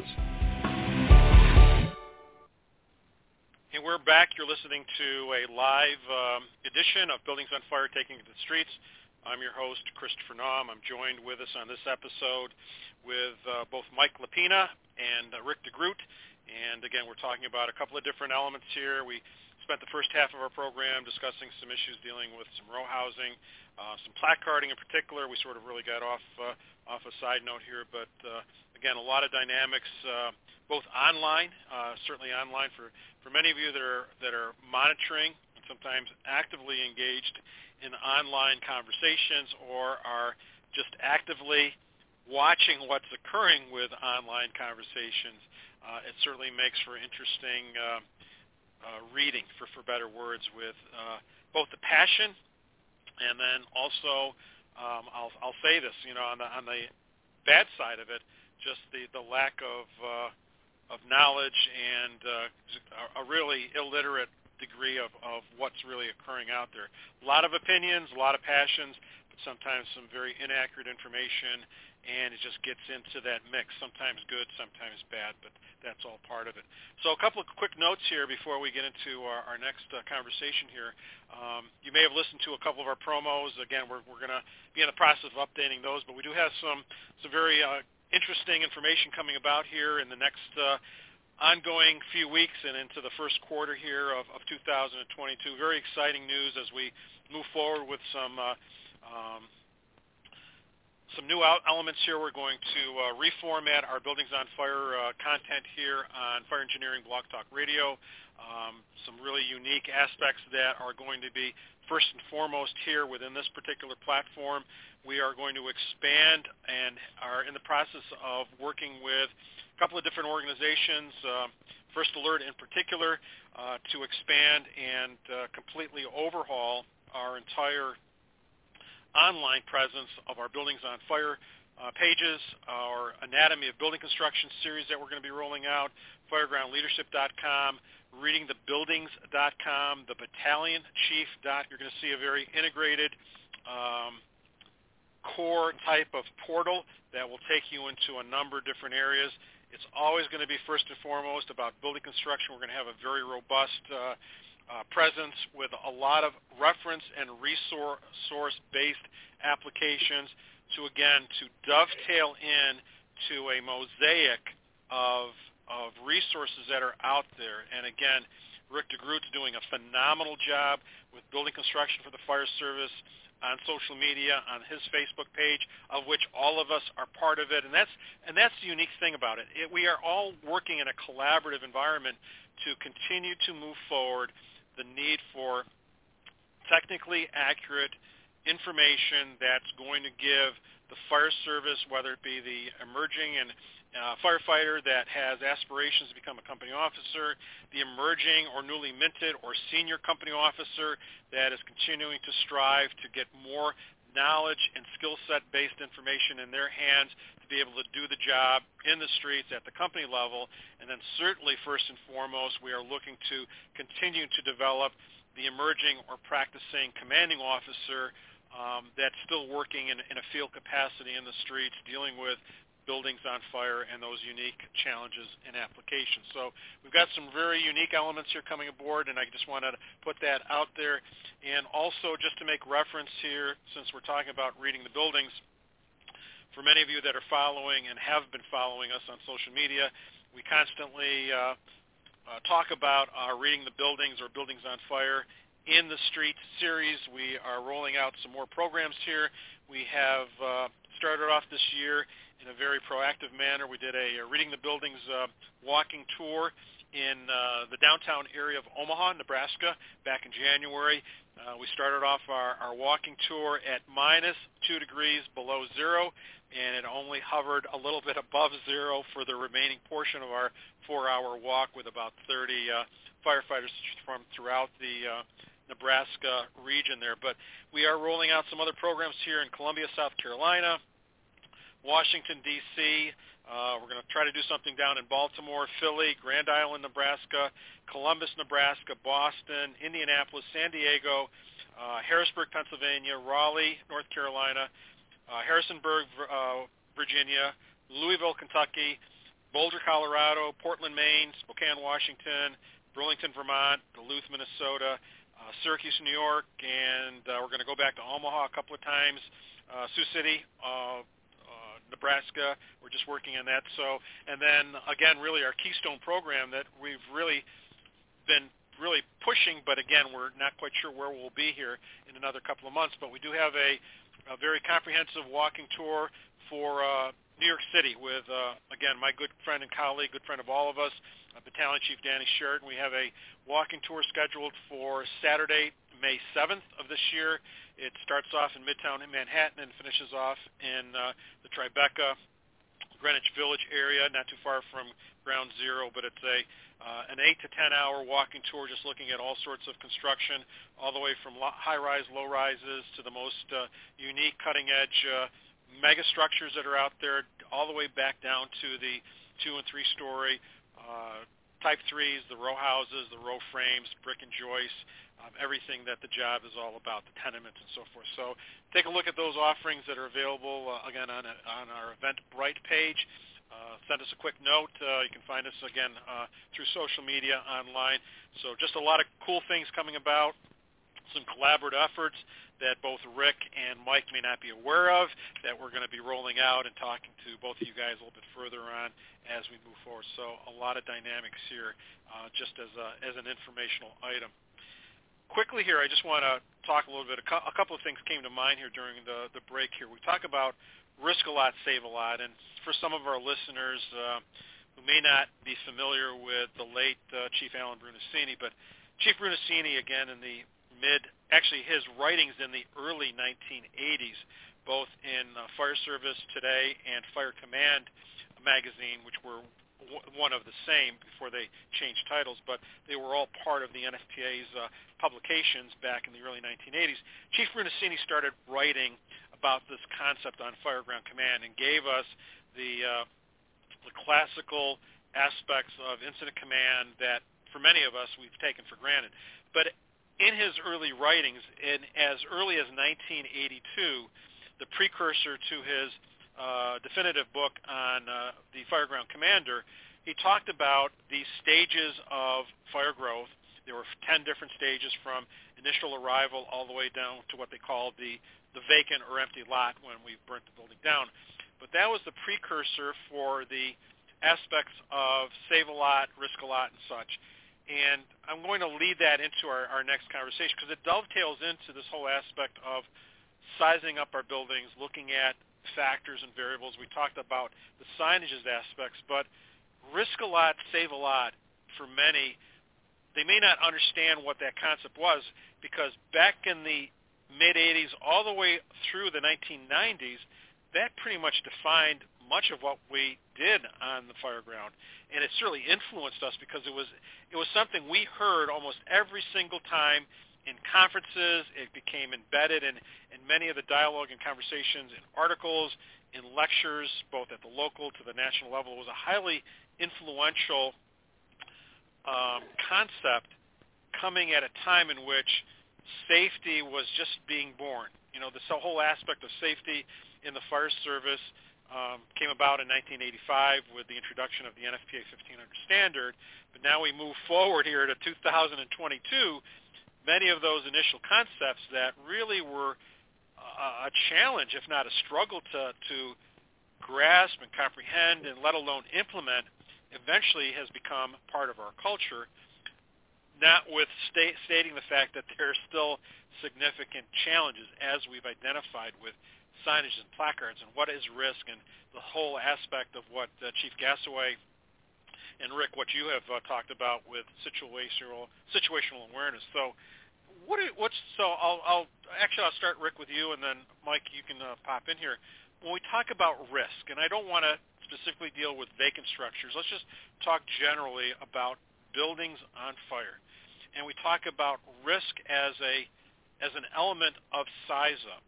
And we're back. You're listening to a live um, edition of Buildings on Fire, Taking to the Streets. I'm your host, Christopher Naum. I'm joined with us on this episode with uh, both Mike Lapina and uh, Rick DeGroot. And again, we're talking about a couple of different elements here. We spent the first half of our program discussing some issues dealing with some row housing, uh, some placarding in particular. We sort of really got off uh, off a side note here, but uh, again, a lot of dynamics, uh, both online, uh, certainly online for, for many of you that are that are monitoring and sometimes actively engaged in online conversations or are just actively watching what's occurring with online conversations. Uh, it certainly makes for interesting uh, uh, reading, for, for better words, with uh, both the passion and then also, um, I'll, I'll say this, you know, on the, on the bad side of it, just the, the lack of uh, of knowledge and uh, a really illiterate degree of, of what's really occurring out there. A lot of opinions, a lot of passions, but sometimes some very inaccurate information, and it just gets into that mix, sometimes good, sometimes bad, but that's all part of it. So a couple of quick notes here before we get into our, our next uh, conversation here. Um, you may have listened to a couple of our promos. Again, we're, we're going to be in the process of updating those, but we do have some, some very uh, interesting information coming about here in the next uh, ongoing few weeks and into the first quarter here of, of two thousand twenty-two. Very exciting news as we move forward with some uh, um, some new elements here. We're going to uh, reformat our Buildings on Fire uh, content here on Fire Engineering Blog Talk Radio. Um, some really unique aspects that are going to be first and foremost here within this particular platform. We are going to expand and are in the process of working with a couple of different organizations, uh, First Alert in particular, uh, to expand and uh, completely overhaul our entire online presence of our Buildings on Fire uh, pages, our Anatomy of Building Construction series that we're going to be rolling out, fireground leadership dot com, reading the buildings dot com, the battalion chief. You're going to see a very integrated um, core type of portal that will take you into a number of different areas. It's always going to be first and foremost about building construction. We're going to have a very robust uh, uh, presence with a lot of reference and resource-based applications to, again, to dovetail in to a mosaic of, of resources that are out there. And, again, Rick DeGroot's doing a phenomenal job with building construction for the fire service on social media, on his Facebook page, of which all of us are part of it. And that's and that's the unique thing about it. it. We are all working in a collaborative environment to continue to move forward the need for technically accurate information that's going to give the fire service, whether it be the emerging and uh, firefighter that has aspirations to become a company officer, the emerging or newly minted or senior company officer that is continuing to strive to get more knowledge and skill set based information in their hands to be able to do the job in the streets at the company level. And then certainly first and foremost, we are looking to continue to develop the emerging or practicing commanding officer um, that's still working in, in a field capacity in the streets, dealing with buildings on fire and those unique challenges and applications. So we've got some very unique elements here coming aboard, and I just wanted to put that out there. And also just to make reference here, since we're talking about reading the buildings, for many of you that are following and have been following us on social media, we constantly uh, uh, talk about our Reading the Buildings or Buildings on Fire in the Street series. We are rolling out some more programs here. We have uh, started off this year in a very proactive manner. We did a, a Reading the Buildings uh, walking tour in uh, the downtown area of Omaha, Nebraska, back in January. Uh, we started off our, our walking tour at minus two degrees below zero, and it only hovered a little bit above zero for the remaining portion of our four-hour walk, with about thirty uh, firefighters from throughout the uh, Nebraska region there. But we are rolling out some other programs here in Columbia, South Carolina, Washington, D C Uh, we're going to try to do something down in Baltimore, Philly, Grand Island, Nebraska, Columbus, Nebraska, Boston, Indianapolis, San Diego, uh, Harrisburg, Pennsylvania, Raleigh, North Carolina, uh, Harrisonburg, uh, Virginia, Louisville, Kentucky, Boulder, Colorado, Portland, Maine, Spokane, Washington, Burlington, Vermont, Duluth, Minnesota, uh, Syracuse, New York, and uh, we're going to go back to Omaha a couple of times, uh, Sioux City, uh, Nebraska. We're just working on that. So, and then again, really our Keystone program that we've really been really pushing, but again, we're not quite sure where we'll be here in another couple of months. But we do have a, a very comprehensive walking tour for uh, New York City with, uh, again, my good friend and colleague, good friend of all of us, uh, Battalion Chief Danny Sheridan. We have a walking tour scheduled for Saturday, May seventh of this year. It starts off in Midtown Manhattan and finishes off in uh, the Tribeca, Greenwich Village area, not too far from Ground Zero, but it's a uh, an eight to ten hour walking tour, just looking at all sorts of construction, all the way from high-rise, low-rises to the most uh, unique, cutting-edge uh, mega structures that are out there, all the way back down to the two- and three-story uh, type threes, the row houses, the row frames, brick and joist, um, everything that the job is all about, the tenements and so forth. So take a look at those offerings that are available, uh, again, on, a, on our Eventbrite page. Uh, send us a quick note. Uh, you can find us, again, uh, through social media online. So just a lot of cool things coming about, some collaborative efforts that both Rick and Mike may not be aware of that we're going to be rolling out and talking to both of you guys a little bit further on as we move forward. So a lot of dynamics here uh, just as, a, as an informational item. Quickly here, I just want to talk a little bit. A, co- a couple of things came to mind here during the, the break here. We talk about risk a lot, save a lot. And for some of our listeners uh, who may not be familiar with the late uh, Chief Alan Brunacini, but Chief Brunacini, again, in the mid, actually his writings in the early nineteen eighties, both in uh, Fire Service Today and Fire Command magazine, which were w- one of the same before they changed titles, but they were all part of the N F P A's uh, publications back in the early nineteen eighties. Chief Brunacini started writing about this concept on Fireground Command and gave us the, uh, the classical aspects of incident command that, for many of us, we've taken for granted. But in his early writings, in as early as nineteen eighty-two, the precursor to his uh, definitive book on uh, the Fireground Commander, he talked about the stages of fire growth. There were ten different stages, from initial arrival all the way down to what they called the, the vacant or empty lot when we burnt the building down. But that was the precursor for the aspects of save a lot, risk a lot, and such. And I'm going to lead that into our, our next conversation because it dovetails into this whole aspect of sizing up our buildings, looking at factors and variables. We talked about the signages aspects, but risk a lot, save a lot, for many, they may not understand what that concept was, because back in the mid-eighties all the way through the nineteen nineties, that pretty much defined much of what we did on the fire ground. And it certainly influenced us because it was it was something we heard almost every single time in conferences. It became embedded in, in many of the dialogue and conversations, in articles, in lectures, both at the local to the national level. It was a highly influential um, concept coming at a time in which safety was just being born. You know, this whole aspect of safety in the fire service um, came about in nineteen eighty-five with the introduction of the N F P A fifteen hundred standard. But now we move forward here to two thousand twenty-two. Many of those initial concepts that really were a challenge, if not a struggle, to, to grasp and comprehend and let alone implement, eventually has become part of our culture, not with state, stating the fact that there are still significant challenges, as we've identified with signage and placards and what is risk and the whole aspect of what uh, Chief Gassaway and Rick, what you have uh, talked about with situational situational awareness. So, what are, what's so? I'll, I'll actually I'll start, Rick, with you, and then Mike, you can uh, pop in here. When we talk about risk, and I don't want to specifically deal with vacant structures, let's just talk generally about buildings on fire, and we talk about risk as a as an element of size up.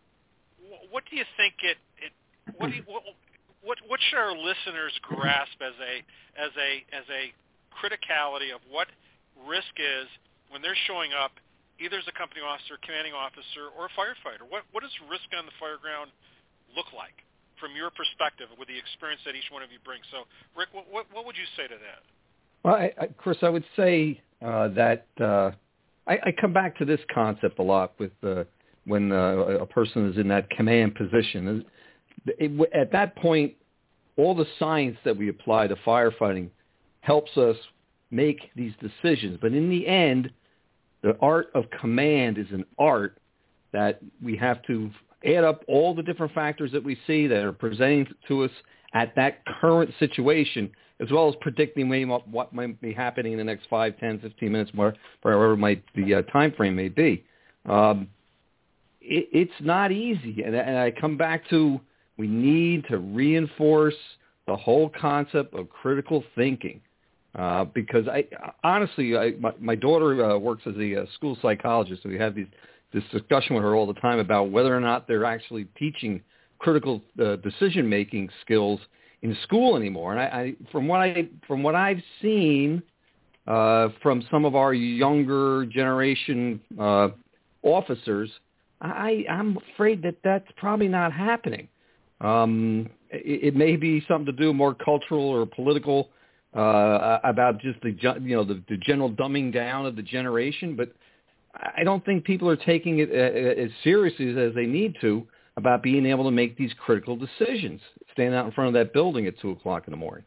What do you think it? it what, do you, what what what should our listeners grasp as a as a as a criticality of what risk is when they're showing up, either as a company officer, commanding officer, or a firefighter? What what does risk on the fire ground look like from your perspective with the experience that each one of you brings? So, Rick, what what, what would you say to that? Well, I, I, Chris, I would say uh, that uh, I, I come back to this concept a lot with uh, when uh, a person is in that command position. It, it, at that point, all the science that we apply to firefighting helps us make these decisions. But in the end, the art of command is an art that we have to add up all the different factors that we see that are presenting to us at that current situation, as well as predicting what might be happening in the next five, ten, fifteen minutes, wherever might the uh, time frame may be. Um, it, it's not easy, and, and I come back to we need to reinforce the whole concept of critical thinking. Uh, because I honestly, I, my, my daughter uh, works as a uh, school psychologist, so we have these, this discussion with her all the time about whether or not they're actually teaching critical uh, decision-making skills in school anymore. And I, I, from what I from what I've seen uh, from some of our younger generation uh, officers, I, I'm afraid that that's probably not happening. Um, it, it may be something to do more cultural or political. Uh, about just the you know the, the general dumbing down of the generation, but I don't think people are taking it as seriously as they need to about being able to make these critical decisions, standing out in front of that building at two o'clock in the morning.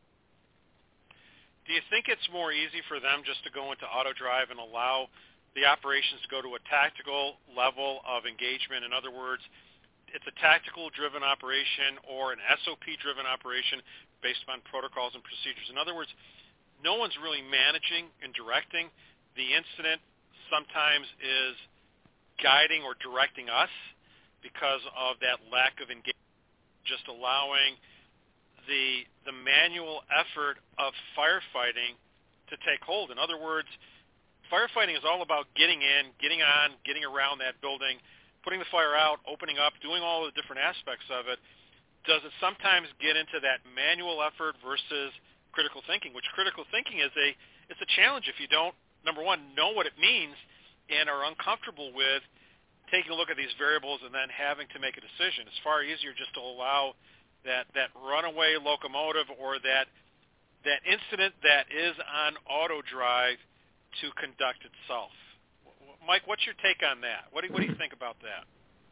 Do you think it's more easy for them just to go into auto drive and allow the operations to go to a tactical level of engagement? In other words, it's a tactical-driven operation or an S O P-driven operation based upon protocols and procedures. In other words, no one's really managing and directing. The incident sometimes is guiding or directing us because of that lack of engagement, just allowing the the manual effort of firefighting to take hold. In other words, firefighting is all about getting in, getting on, getting around that building, putting the fire out, opening up, doing all the different aspects of it, does it sometimes get into that manual effort versus critical thinking, which critical thinking is a it's a challenge if you don't, number one, know what it means and are uncomfortable with taking a look at these variables and then having to make a decision. It's far easier just to allow that, that runaway locomotive or that that incident that is on auto drive to conduct itself. Mike, what's your take on that? What do, what do you think about that?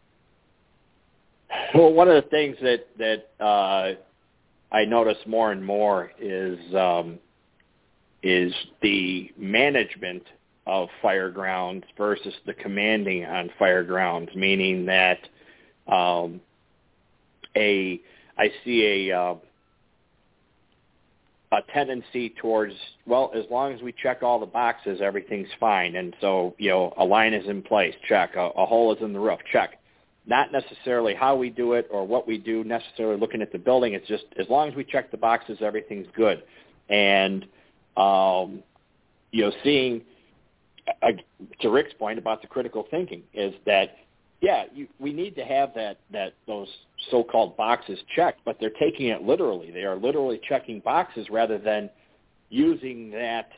Well, one of the things that that uh, I notice more and more is um, is the management of fire grounds versus the commanding on fire grounds. Meaning that um, a I see a uh, a tendency towards, well, as long as we check all the boxes, everything's fine. And so, you know, a line is in place, check. A, a hole is in the roof, check. Not necessarily how we do it or what we do, necessarily looking at the building. It's just as long as we check the boxes, everything's good. And, um, you know, seeing, uh, to Rick's point about the critical thinking, is that, yeah, you, we need to have that, that those so-called boxes checked, but they're taking it literally. They are literally checking boxes rather than using that,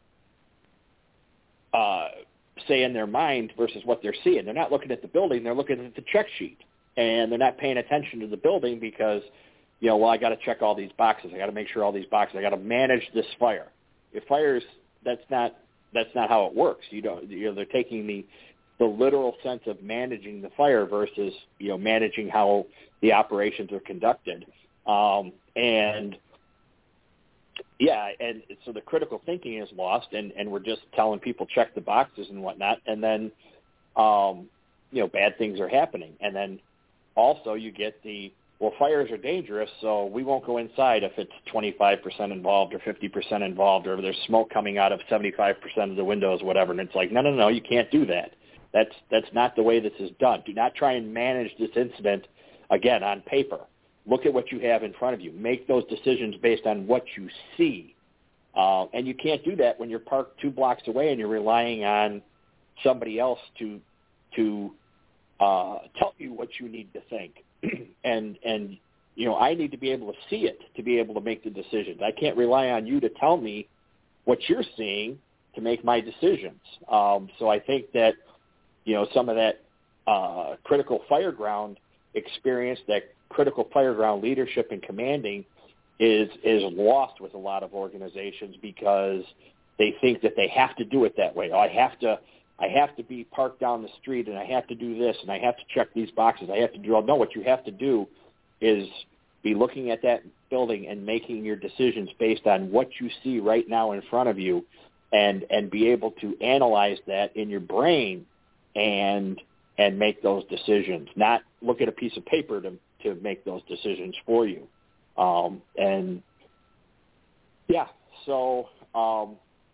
uh, say, in their mind versus what they're seeing. They're not looking at the building. They're looking at the check sheet, and they're not paying attention to the building because, you know, well, I got to check all these boxes. I got to make sure all these boxes. I got to manage this fire. If fires, that's not that's not how it works. You don't. You know, they're taking the the literal sense of managing the fire versus, you know, managing how the operations are conducted. Um, and, yeah, and so the critical thinking is lost, and, and we're just telling people check the boxes and whatnot, and then, um, you know, bad things are happening. And then also you get the, well, fires are dangerous, so we won't go inside if it's twenty-five percent involved or fifty percent involved, or there's smoke coming out of seventy-five percent of the windows, whatever. And it's like, no, no, no, you can't do that. That's that's not the way this is done. Do not try and manage this incident, again, on paper. Look at what you have in front of you. Make those decisions based on what you see. Uh, and you can't do that when you're parked two blocks away and you're relying on somebody else to to uh, tell you what you need to think. and, and you know, I need to be able to see it to be able to make the decisions. I can't rely on you to tell me what you're seeing to make my decisions. Um, so I think that, you know, some of that uh, critical fireground experience, that critical fireground leadership and commanding is is lost with a lot of organizations because they think that they have to do it that way. Oh, I have to I have to be parked down the street, and I have to do this, and I have to check these boxes. I have to do all. No, what you have to do is be looking at that building and making your decisions based on what you see right now in front of you, and and be able to analyze that in your brain and and make those decisions, not look at a piece of paper to to make those decisions for you. Um, and yeah, so um,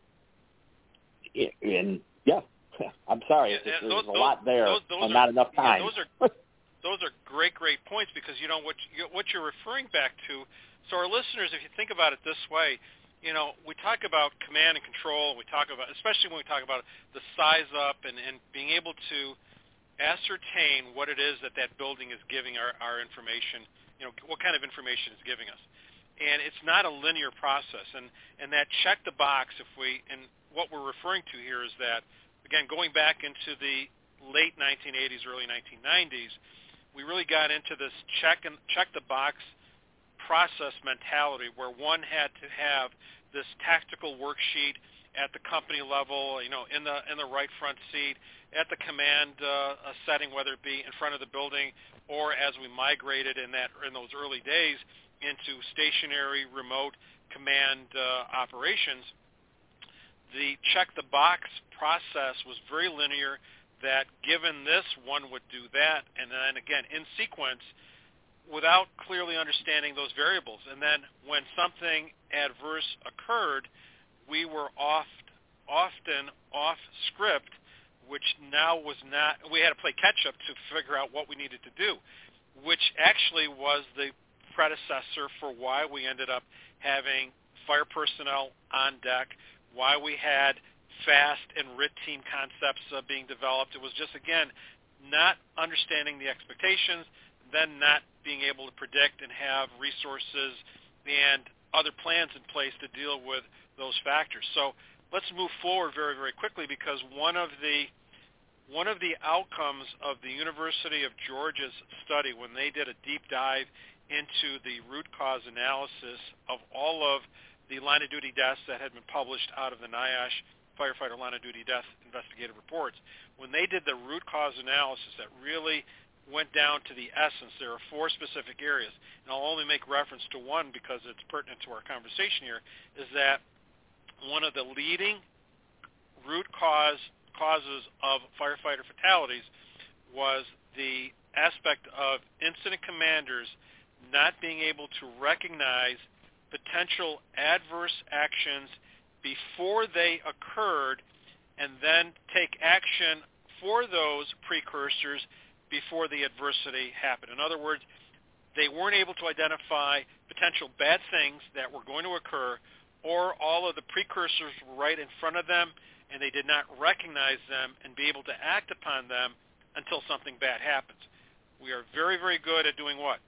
and yeah, I'm sorry, yeah, it's, there's those, a lot there those, those and are, not enough time. Yeah, those are those are great, great points because you know what you, what you're referring back to. So our listeners, if you think about it this way, you know, we talk about command and control. We talk about, especially when we talk about the size up and, and being able to ascertain what it is that that building is giving our, our information, you know, what kind of information it's giving us. And it's not a linear process. And, and that check the box, if we, and what we're referring to here is that, again, going back into the late nineteen eighties, early nineteen nineties, we really got into this check and check the box process mentality where one had to have this tactical worksheet at the company level, you know, in the in the right front seat, at the command uh, setting, whether it be in front of the building or as we migrated in that in those early days into stationary remote command uh, operations. The check the box process was very linear. That given this, one would do that, and then again in sequence, without clearly understanding those variables. And then when something adverse occurred, we were oft, often off script, which now was not, we had to play catch up to figure out what we needed to do, which actually was the predecessor for why we ended up having fire personnel on deck, why we had FAST and R I T team concepts uh, being developed. It was just, again, not understanding the expectations, then not being able to predict and have resources and other plans in place to deal with those factors. So let's move forward very, very quickly, because one of the one of the outcomes of the University of Georgia's study, when they did a deep dive into the root cause analysis of all of the line-of-duty deaths that had been published out of the NIOSH Firefighter Line-of-Duty Death Investigative Reports, when they did the root cause analysis that really went down to the essence, there are four specific areas, and I'll only make reference to one because it's pertinent to our conversation here, is that one of the leading root cause causes of firefighter fatalities was the aspect of incident commanders not being able to recognize potential adverse actions before they occurred and then take action for those precursors before the adversity happened. In other words, they weren't able to identify potential bad things that were going to occur, or all of the precursors were right in front of them, and they did not recognize them and be able to act upon them until something bad happens. We are very, very good at doing what?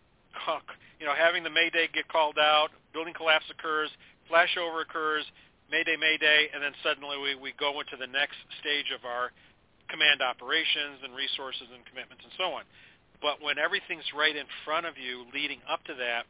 You know, having the Mayday get called out, building collapse occurs, flashover occurs, Mayday, Mayday, and then suddenly we, we go into the next stage of our command operations and resources and commitments and so on. But when everything's right in front of you leading up to that,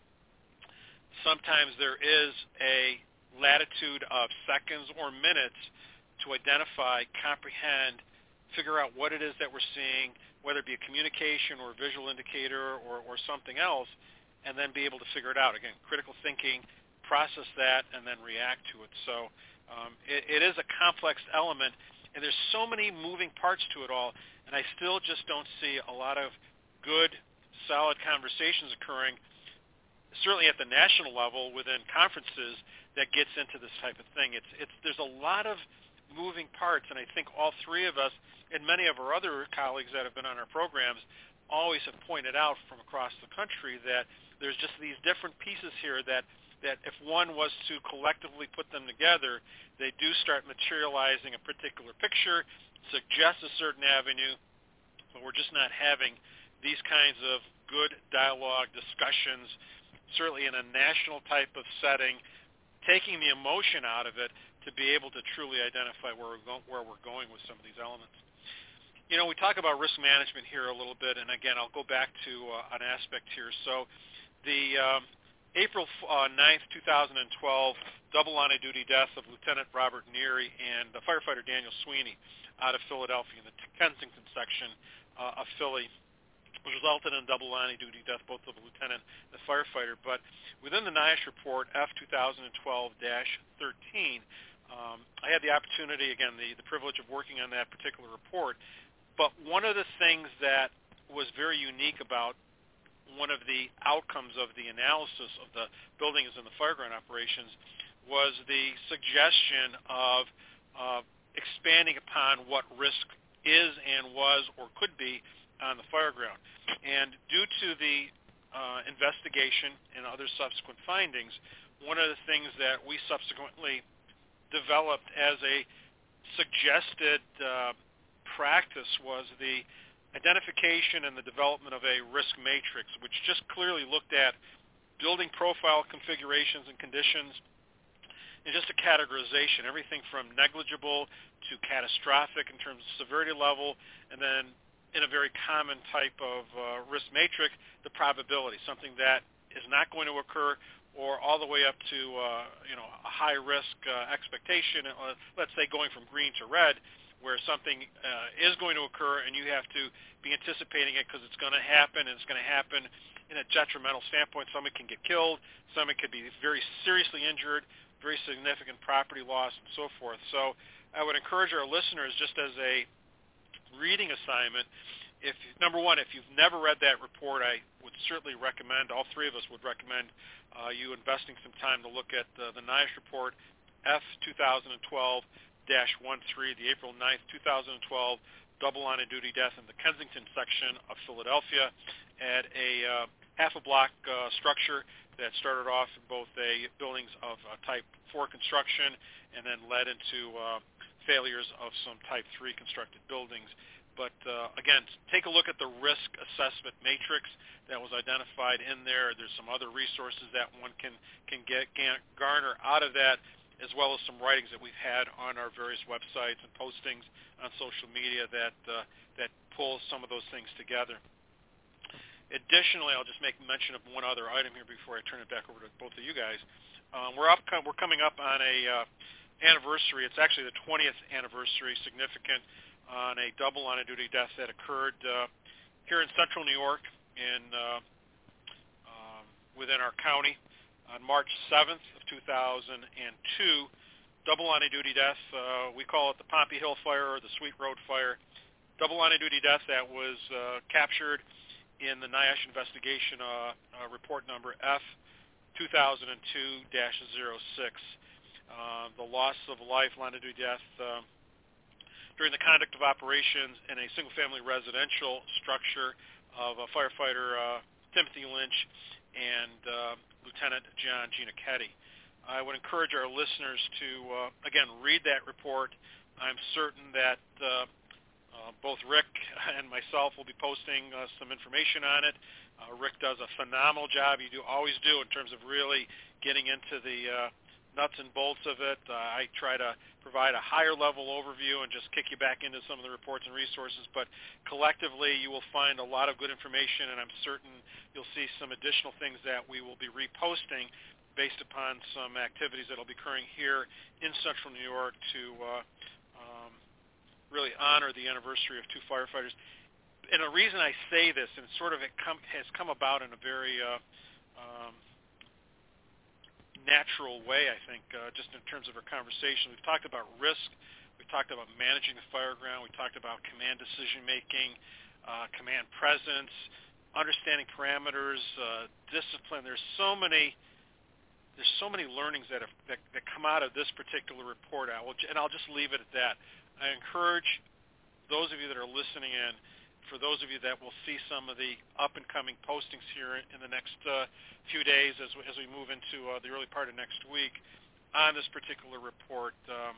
sometimes there is a latitude of seconds or minutes to identify, comprehend, figure out what it is that we're seeing, whether it be a communication or a visual indicator or, or something else, and then be able to figure it out. Again, critical thinking, process that, and then react to it. So um, it, it is a complex element, and there's so many moving parts to it all, and I still just don't see a lot of good, solid conversations occurring, certainly at the national level within conferences, that gets into this type of thing. It's, it's, there's a lot of moving parts, and I think all three of us and many of our other colleagues that have been on our programs always have pointed out from across the country that there's just these different pieces here that, that if one was to collectively put them together, they do start materializing a particular picture, suggest a certain avenue, but we're just not having these kinds of good dialogue discussions, certainly in a national type of setting, taking the emotion out of it to be able to truly identify where we're, go- where we're going with some of these elements. You know, we talk about risk management here a little bit, and again, I'll go back to uh, an aspect here. So the um, April uh, ninth, twenty twelve, double line-of-duty death of Lieutenant Robert Neary and uh, firefighter Daniel Sweeney out of Philadelphia in the Kensington section uh, of Philly, which resulted in a double line-of-duty death, both of the lieutenant and the firefighter. But within the NIOSH report, F twenty twelve dash thirteen, um, I had the opportunity, again, the, the privilege of working on that particular report. But one of the things that was very unique about one of the outcomes of the analysis of the buildings and the fireground operations was the suggestion of uh, expanding upon what risk is and was or could be on the fireground. And due to the uh, investigation and other subsequent findings, one of the things that we subsequently developed as a suggested uh, practice was the identification and the development of a risk matrix, which just clearly looked at building profile configurations and conditions, and just a categorization, everything from negligible to catastrophic in terms of severity level, and then in a very common type of uh, risk matrix, the probability, something that is not going to occur, or all the way up to uh, you know a high risk uh, expectation, uh, let's say going from green to red, where something uh, is going to occur and you have to be anticipating it because it's going to happen, and it's going to happen in a detrimental standpoint. Somebody can get killed, somebody could be very seriously injured, very significant property loss, and so forth. So I would encourage our listeners, just as a reading assignment, if number one, if you've never read that report, I would certainly recommend, all three of us would recommend uh, you investing some time to look at uh, the NIOSH report, F twenty twelve dash thirteen, the April ninth, twenty twelve double line of duty death in the Kensington section of Philadelphia at a uh, half a block uh, structure that started off in both a buildings of uh, type four construction and then led into uh, failures of some type three constructed buildings. But uh, again, take a look at the risk assessment matrix that was identified in there. There's some other resources that one can, can get garner out of that, as well as some writings that we've had on our various websites and postings on social media that uh, that pull some of those things together. Additionally, I'll just make mention of one other item here before I turn it back over to both of you guys. Um, we're up, we're coming up on a uh, anniversary. It's actually the twentieth anniversary, significant, on a double line-of-duty death that occurred uh, here in central New York in uh, um, within our county on March seventh of two thousand two. Double line-of-duty death. Uh, we call it the Pompey Hill Fire or the Sweet Road Fire. Double line-of-duty death that was uh, captured in the NIOSH investigation uh, uh, report number F two thousand two dash zero six. Uh, the loss of life, line-of-duty death, uh, during the conduct of operations in a single-family residential structure of uh, firefighter uh, Timothy Lynch and uh, Lieutenant John Giannichetti. I would encourage our listeners to, uh, again, read that report. I'm certain that uh, uh, both Rick and myself will be posting uh, some information on it. Uh, Rick does a phenomenal job. You do always do in terms of really getting into the uh, nuts and bolts of it. Uh, I try to provide a higher level overview and just kick you back into some of the reports and resources, but collectively you will find a lot of good information, and I'm certain you'll see some additional things that we will be reposting based upon some activities that will be occurring here in central New York to uh, um, really honor the anniversary of two firefighters. And the reason I say this, and sort of it come, has come about in a very uh, um, natural way, I think, uh, just in terms of our conversation. We've talked about risk. We've talked about managing the fire ground. We talked about command decision-making, uh, command presence, understanding parameters, uh, discipline. There's so many there's so many learnings that, have, that, that come out of this particular report, I will, and I'll just leave it at that. I encourage those of you that are listening in, for those of you that will see some of the up-and-coming postings here in the next uh, few days as we, as we move into uh, the early part of next week on this particular report, um,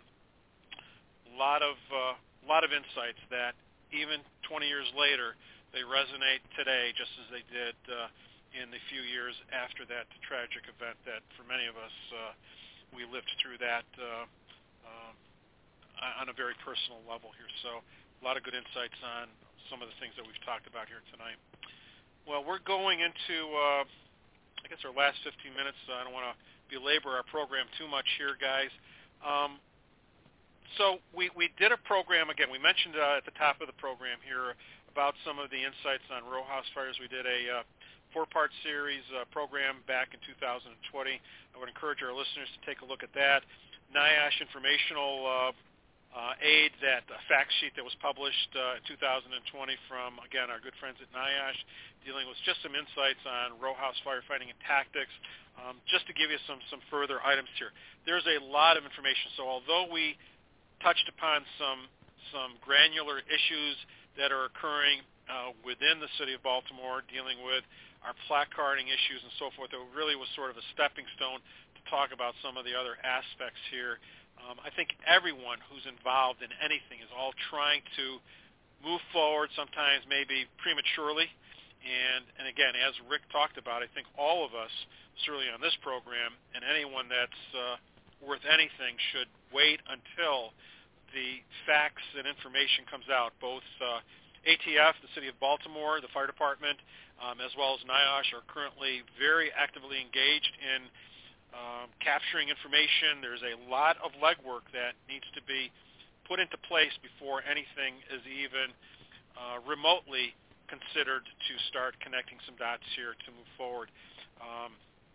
a lot of uh, lot of insights that even twenty years later, they resonate today just as they did uh, in the few years after that tragic event that for many of us, uh, we lived through that uh, uh, on a very personal level here. So a lot of good insights on some of the things that we've talked about here tonight. Well, we're going into, uh, I guess, our last fifteen minutes. So I don't want to belabor our program too much here, guys. Um, so we, we did a program, again, we mentioned uh, at the top of the program here about some of the insights on row house fires. We did a uh, four-part series uh, program back in two thousand twenty. I would encourage our listeners to take a look at that. NIOSH informational uh, Uh, aid, that uh, fact sheet that was published uh, in two thousand twenty from, again, our good friends at NIOSH, dealing with just some insights on row house firefighting and tactics. Um, just to give you some, some further items here. There's a lot of information. So although we touched upon some, some granular issues that are occurring uh, within the city of Baltimore, dealing with our placarding issues and so forth, it really was sort of a stepping stone to talk about some of the other aspects here. Um, I think everyone who's involved in anything is all trying to move forward, sometimes maybe prematurely. And, and again, as Rick talked about, I think all of us, certainly on this program, and anyone that's uh, worth anything should wait until the facts and information comes out. Both uh, A T F, the City of Baltimore, the Fire Department, um, as well as NIOSH are currently very actively engaged in Um, capturing information. There's a lot of legwork that needs to be put into place before anything is even uh, remotely considered to start connecting some dots here to move forward. Um,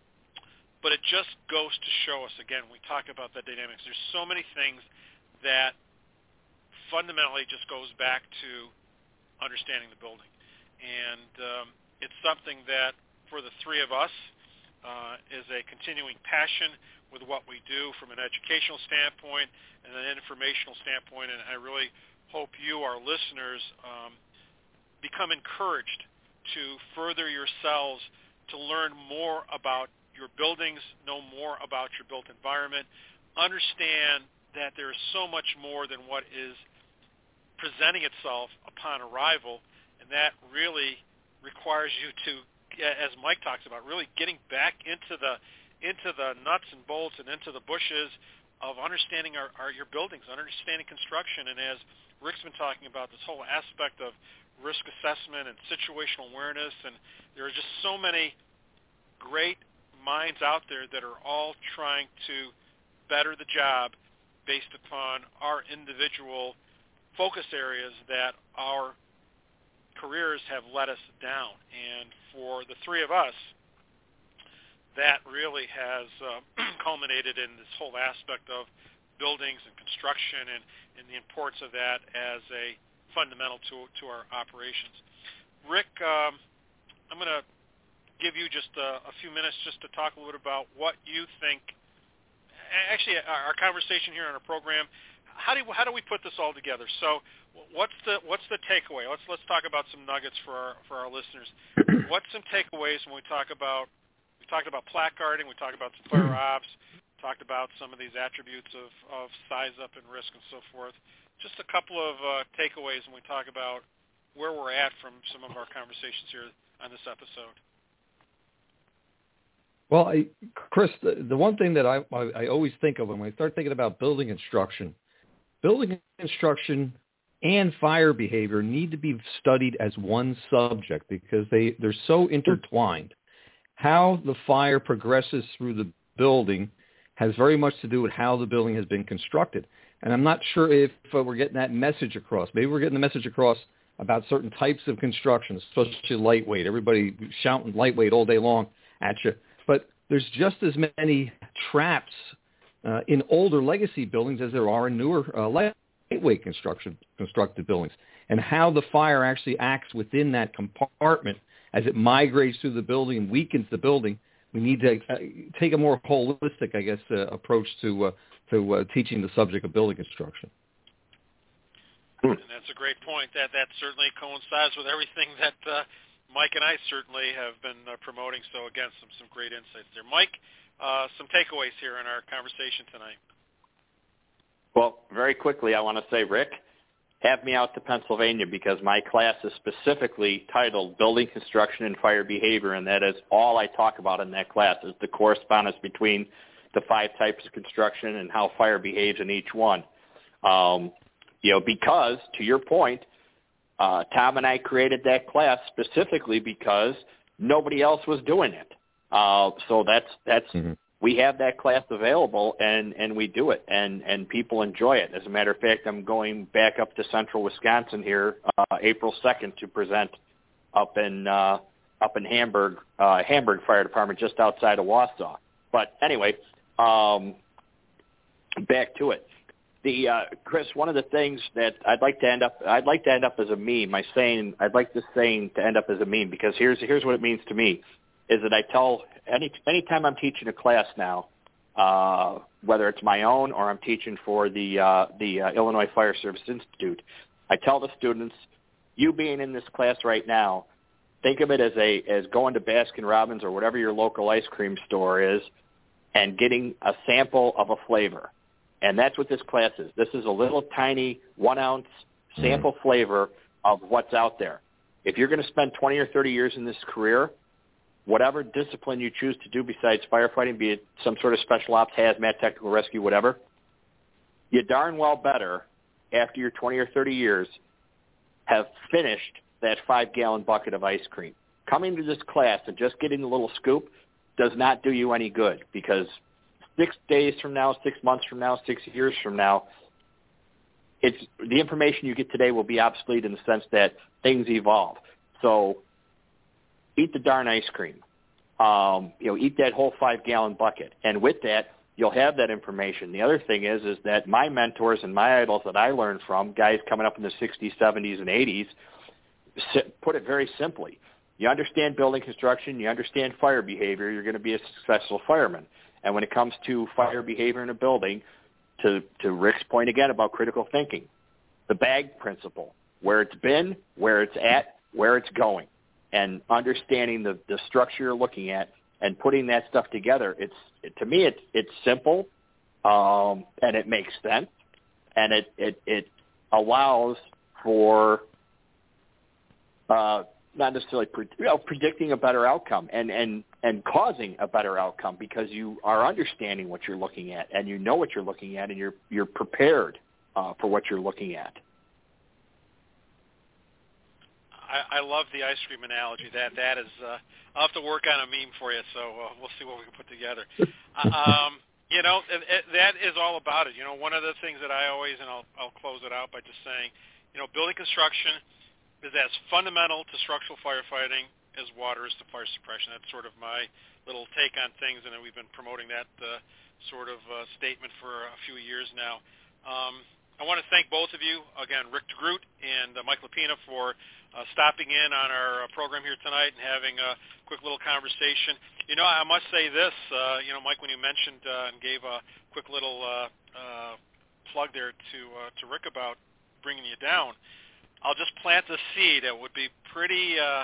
but it just goes to show us, again, we talk about the dynamics. There's so many things that fundamentally just goes back to understanding the building. And um, it's something that for the three of us, Uh, is a continuing passion with what we do from an educational standpoint and an informational standpoint, and I really hope you, our listeners, um, become encouraged to further yourselves to learn more about your buildings, know more about your built environment, understand that there is so much more than what is presenting itself upon arrival, and that really requires you to, as Mike talks about, really getting back into the into the nuts and bolts and into the bushes of understanding our, our your buildings, understanding construction, and as Rick's been talking about, this whole aspect of risk assessment and situational awareness, and there are just so many great minds out there that are all trying to better the job based upon our individual focus areas that our careers have led us down. And for the three of us, that really has uh, culminated in this whole aspect of buildings and construction and, and the importance of that as a fundamental to, to our operations. Rick, um, I'm going to give you just a, a few minutes just to talk a little bit about what you think. Actually, our, our conversation here on our program, how do how do we put this all together? So, what's the what's the takeaway? Let's let's talk about some nuggets for our for our listeners. What's some takeaways when we talk about we talked about placarding, we talked about some fire ops, talked about some of these attributes of, of size up and risk and so forth. Just a couple of uh, takeaways when we talk about where we're at from some of our conversations here on this episode. Well, I, Chris, the, the one thing that I, I, I always think of when I start thinking about building instruction, building instruction and fire behavior need to be studied as one subject because they, they're so intertwined. How the fire progresses through the building has very much to do with how the building has been constructed. And I'm not sure if uh, we're getting that message across. Maybe we're getting the message across about certain types of construction, especially lightweight. Everybody shouting lightweight all day long at you. But there's just as many traps uh, in older legacy buildings as there are in newer uh, lightweight construction constructed buildings. And how the fire actually acts within that compartment as it migrates through the building and weakens the building, we need to uh, take a more holistic, I guess, uh, approach to uh, to uh, teaching the subject of building construction. And that's a great point. That that certainly coincides with everything that uh, Mike and I certainly have been uh, promoting. So again, some some great insights there. Mike, uh, some takeaways here in our conversation tonight. Well, very quickly, I want to say, Rick, have me out to Pennsylvania because my class is specifically titled Building Construction and Fire Behavior, and that is all I talk about in that class is the correspondence between the five types of construction and how fire behaves in each one. Um, you know, because, to your point, uh, Tom and I created that class specifically because nobody else was doing it. Uh, so that's that's mm-hmm. we have that class available, and, and we do it, and, and people enjoy it. As a matter of fact, I'm going back up to central Wisconsin here uh, April second to present up in uh, up in Hamburg, uh, Hamburg Fire Department, just outside of Wausau. But anyway, um, back to it. The uh, Chris, one of the things that I'd like to end up, I'd like to end up as a meme. My saying, I'd like this saying to end up as a meme because here's here's what it means to me. Is that I tell any anytime I'm teaching a class now, uh, whether it's my own or I'm teaching for the uh, the uh, Illinois Fire Service Institute, I tell the students, you being in this class right now, think of it as a as going to Baskin Robbins or whatever your local ice cream store is, and getting a sample of a flavor, and that's what this class is. This is a little tiny one ounce sample mm-hmm. flavor of what's out there. If you're going to spend twenty or thirty years in this career, whatever discipline you choose to do besides firefighting, be it some sort of special ops, hazmat, technical rescue, whatever, you darn well better, after your twenty or thirty years, have finished that five-gallon bucket of ice cream. Coming to this class and just getting a little scoop does not do you any good because six days from now, six months from now, six years from now, it's the information you get today will be obsolete in the sense that things evolve. So eat the darn ice cream. Um, you know, eat that whole five-gallon bucket. And with that, you'll have that information. The other thing is is that my mentors and my idols that I learned from, guys coming up in the sixties, seventies, and eighties, put it very simply. You understand building construction, you understand fire behavior, you're going to be a successful fireman. And when it comes to fire behavior in a building, to, to Rick's point again about critical thinking, the bag principle, where it's been, where it's at, where it's going. And understanding the, the structure you're looking at and putting that stuff together, it's it, to me, it's it's simple, um, and it makes sense, and it, it, it allows for uh, not necessarily pre- you know, predicting a better outcome and, and, and causing a better outcome because you are understanding what you're looking at and you know what you're looking at and you're you're prepared uh, for what you're looking at. I, I love the ice cream analogy. That that is, uh, I'll have to work on a meme for you, so uh, we'll see what we can put together. uh, um, you know, it, it, that is all about it. You know, one of the things that I always, and I'll I'll close it out by just saying, you know, building construction is as fundamental to structural firefighting as water is to fire suppression. That's sort of my little take on things, and we've been promoting that uh, sort of uh, statement for a few years now. Um, I want to thank both of you, again, Rick DeGroot and uh, Mike Lapina, for uh, stopping in on our uh, program here tonight and having a quick little conversation. You know, I must say this, uh, you know, Mike, when you mentioned uh, and gave a quick little uh, uh, plug there to uh, to Rick about bringing you down, I'll just plant the seed. It would be pretty uh,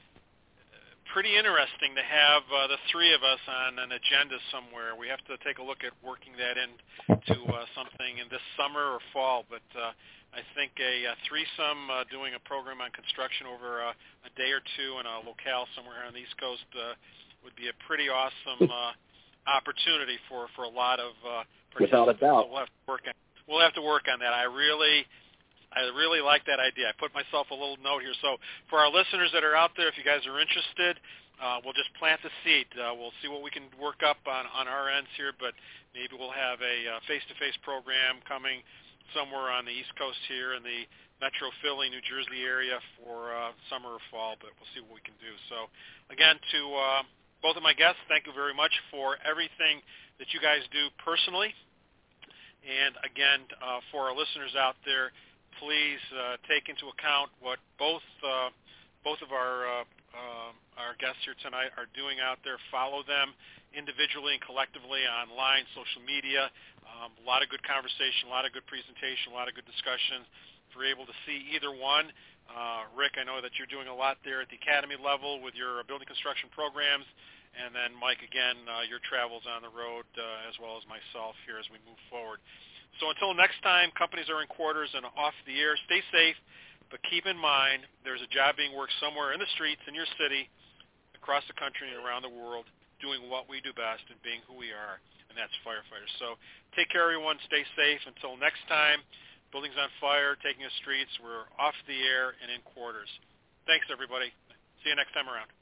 pretty interesting to have uh, the three of us on an agenda somewhere. We have to take a look at working that into uh, something in this summer or fall. But uh, I think a, a threesome uh, doing a program on construction over a, a day or two in a locale somewhere on the East Coast uh, would be a pretty awesome uh, opportunity for, for a lot of uh, Without participants. a doubt. So we'll have to work on, we'll have to work on that. I really... I really like that idea. I put myself a little note here. So for our listeners that are out there, if you guys are interested, uh, we'll just plant the seed. Uh, we'll see what we can work up on, on our ends here, but maybe we'll have a uh, face-to-face program coming somewhere on the East Coast here in the Metro Philly, New Jersey area for uh, summer or fall, but we'll see what we can do. So again, to uh, both of my guests, thank you very much for everything that you guys do personally. And again, uh, for our listeners out there, please uh, take into account what both uh, both of our uh, uh, our guests here tonight are doing out there. Follow them individually and collectively online, social media. Um, a lot of good conversation, a lot of good presentation, a lot of good discussion. If you're able to see either one, uh, Rick, I know that you're doing a lot there at the academy level with your building construction programs. And then, Mike, again, uh, your travels on the road uh, as well as myself here as we move forward. So until next time, companies are in quarters and off the air. Stay safe, but keep in mind there's a job being worked somewhere in the streets in your city, across the country and around the world, doing what we do best and being who we are, and that's firefighters. So take care, everyone. Stay safe. Until next time, Buildings on Fire, Taking the Streets. We're off the air and in quarters. Thanks, everybody. See you next time around.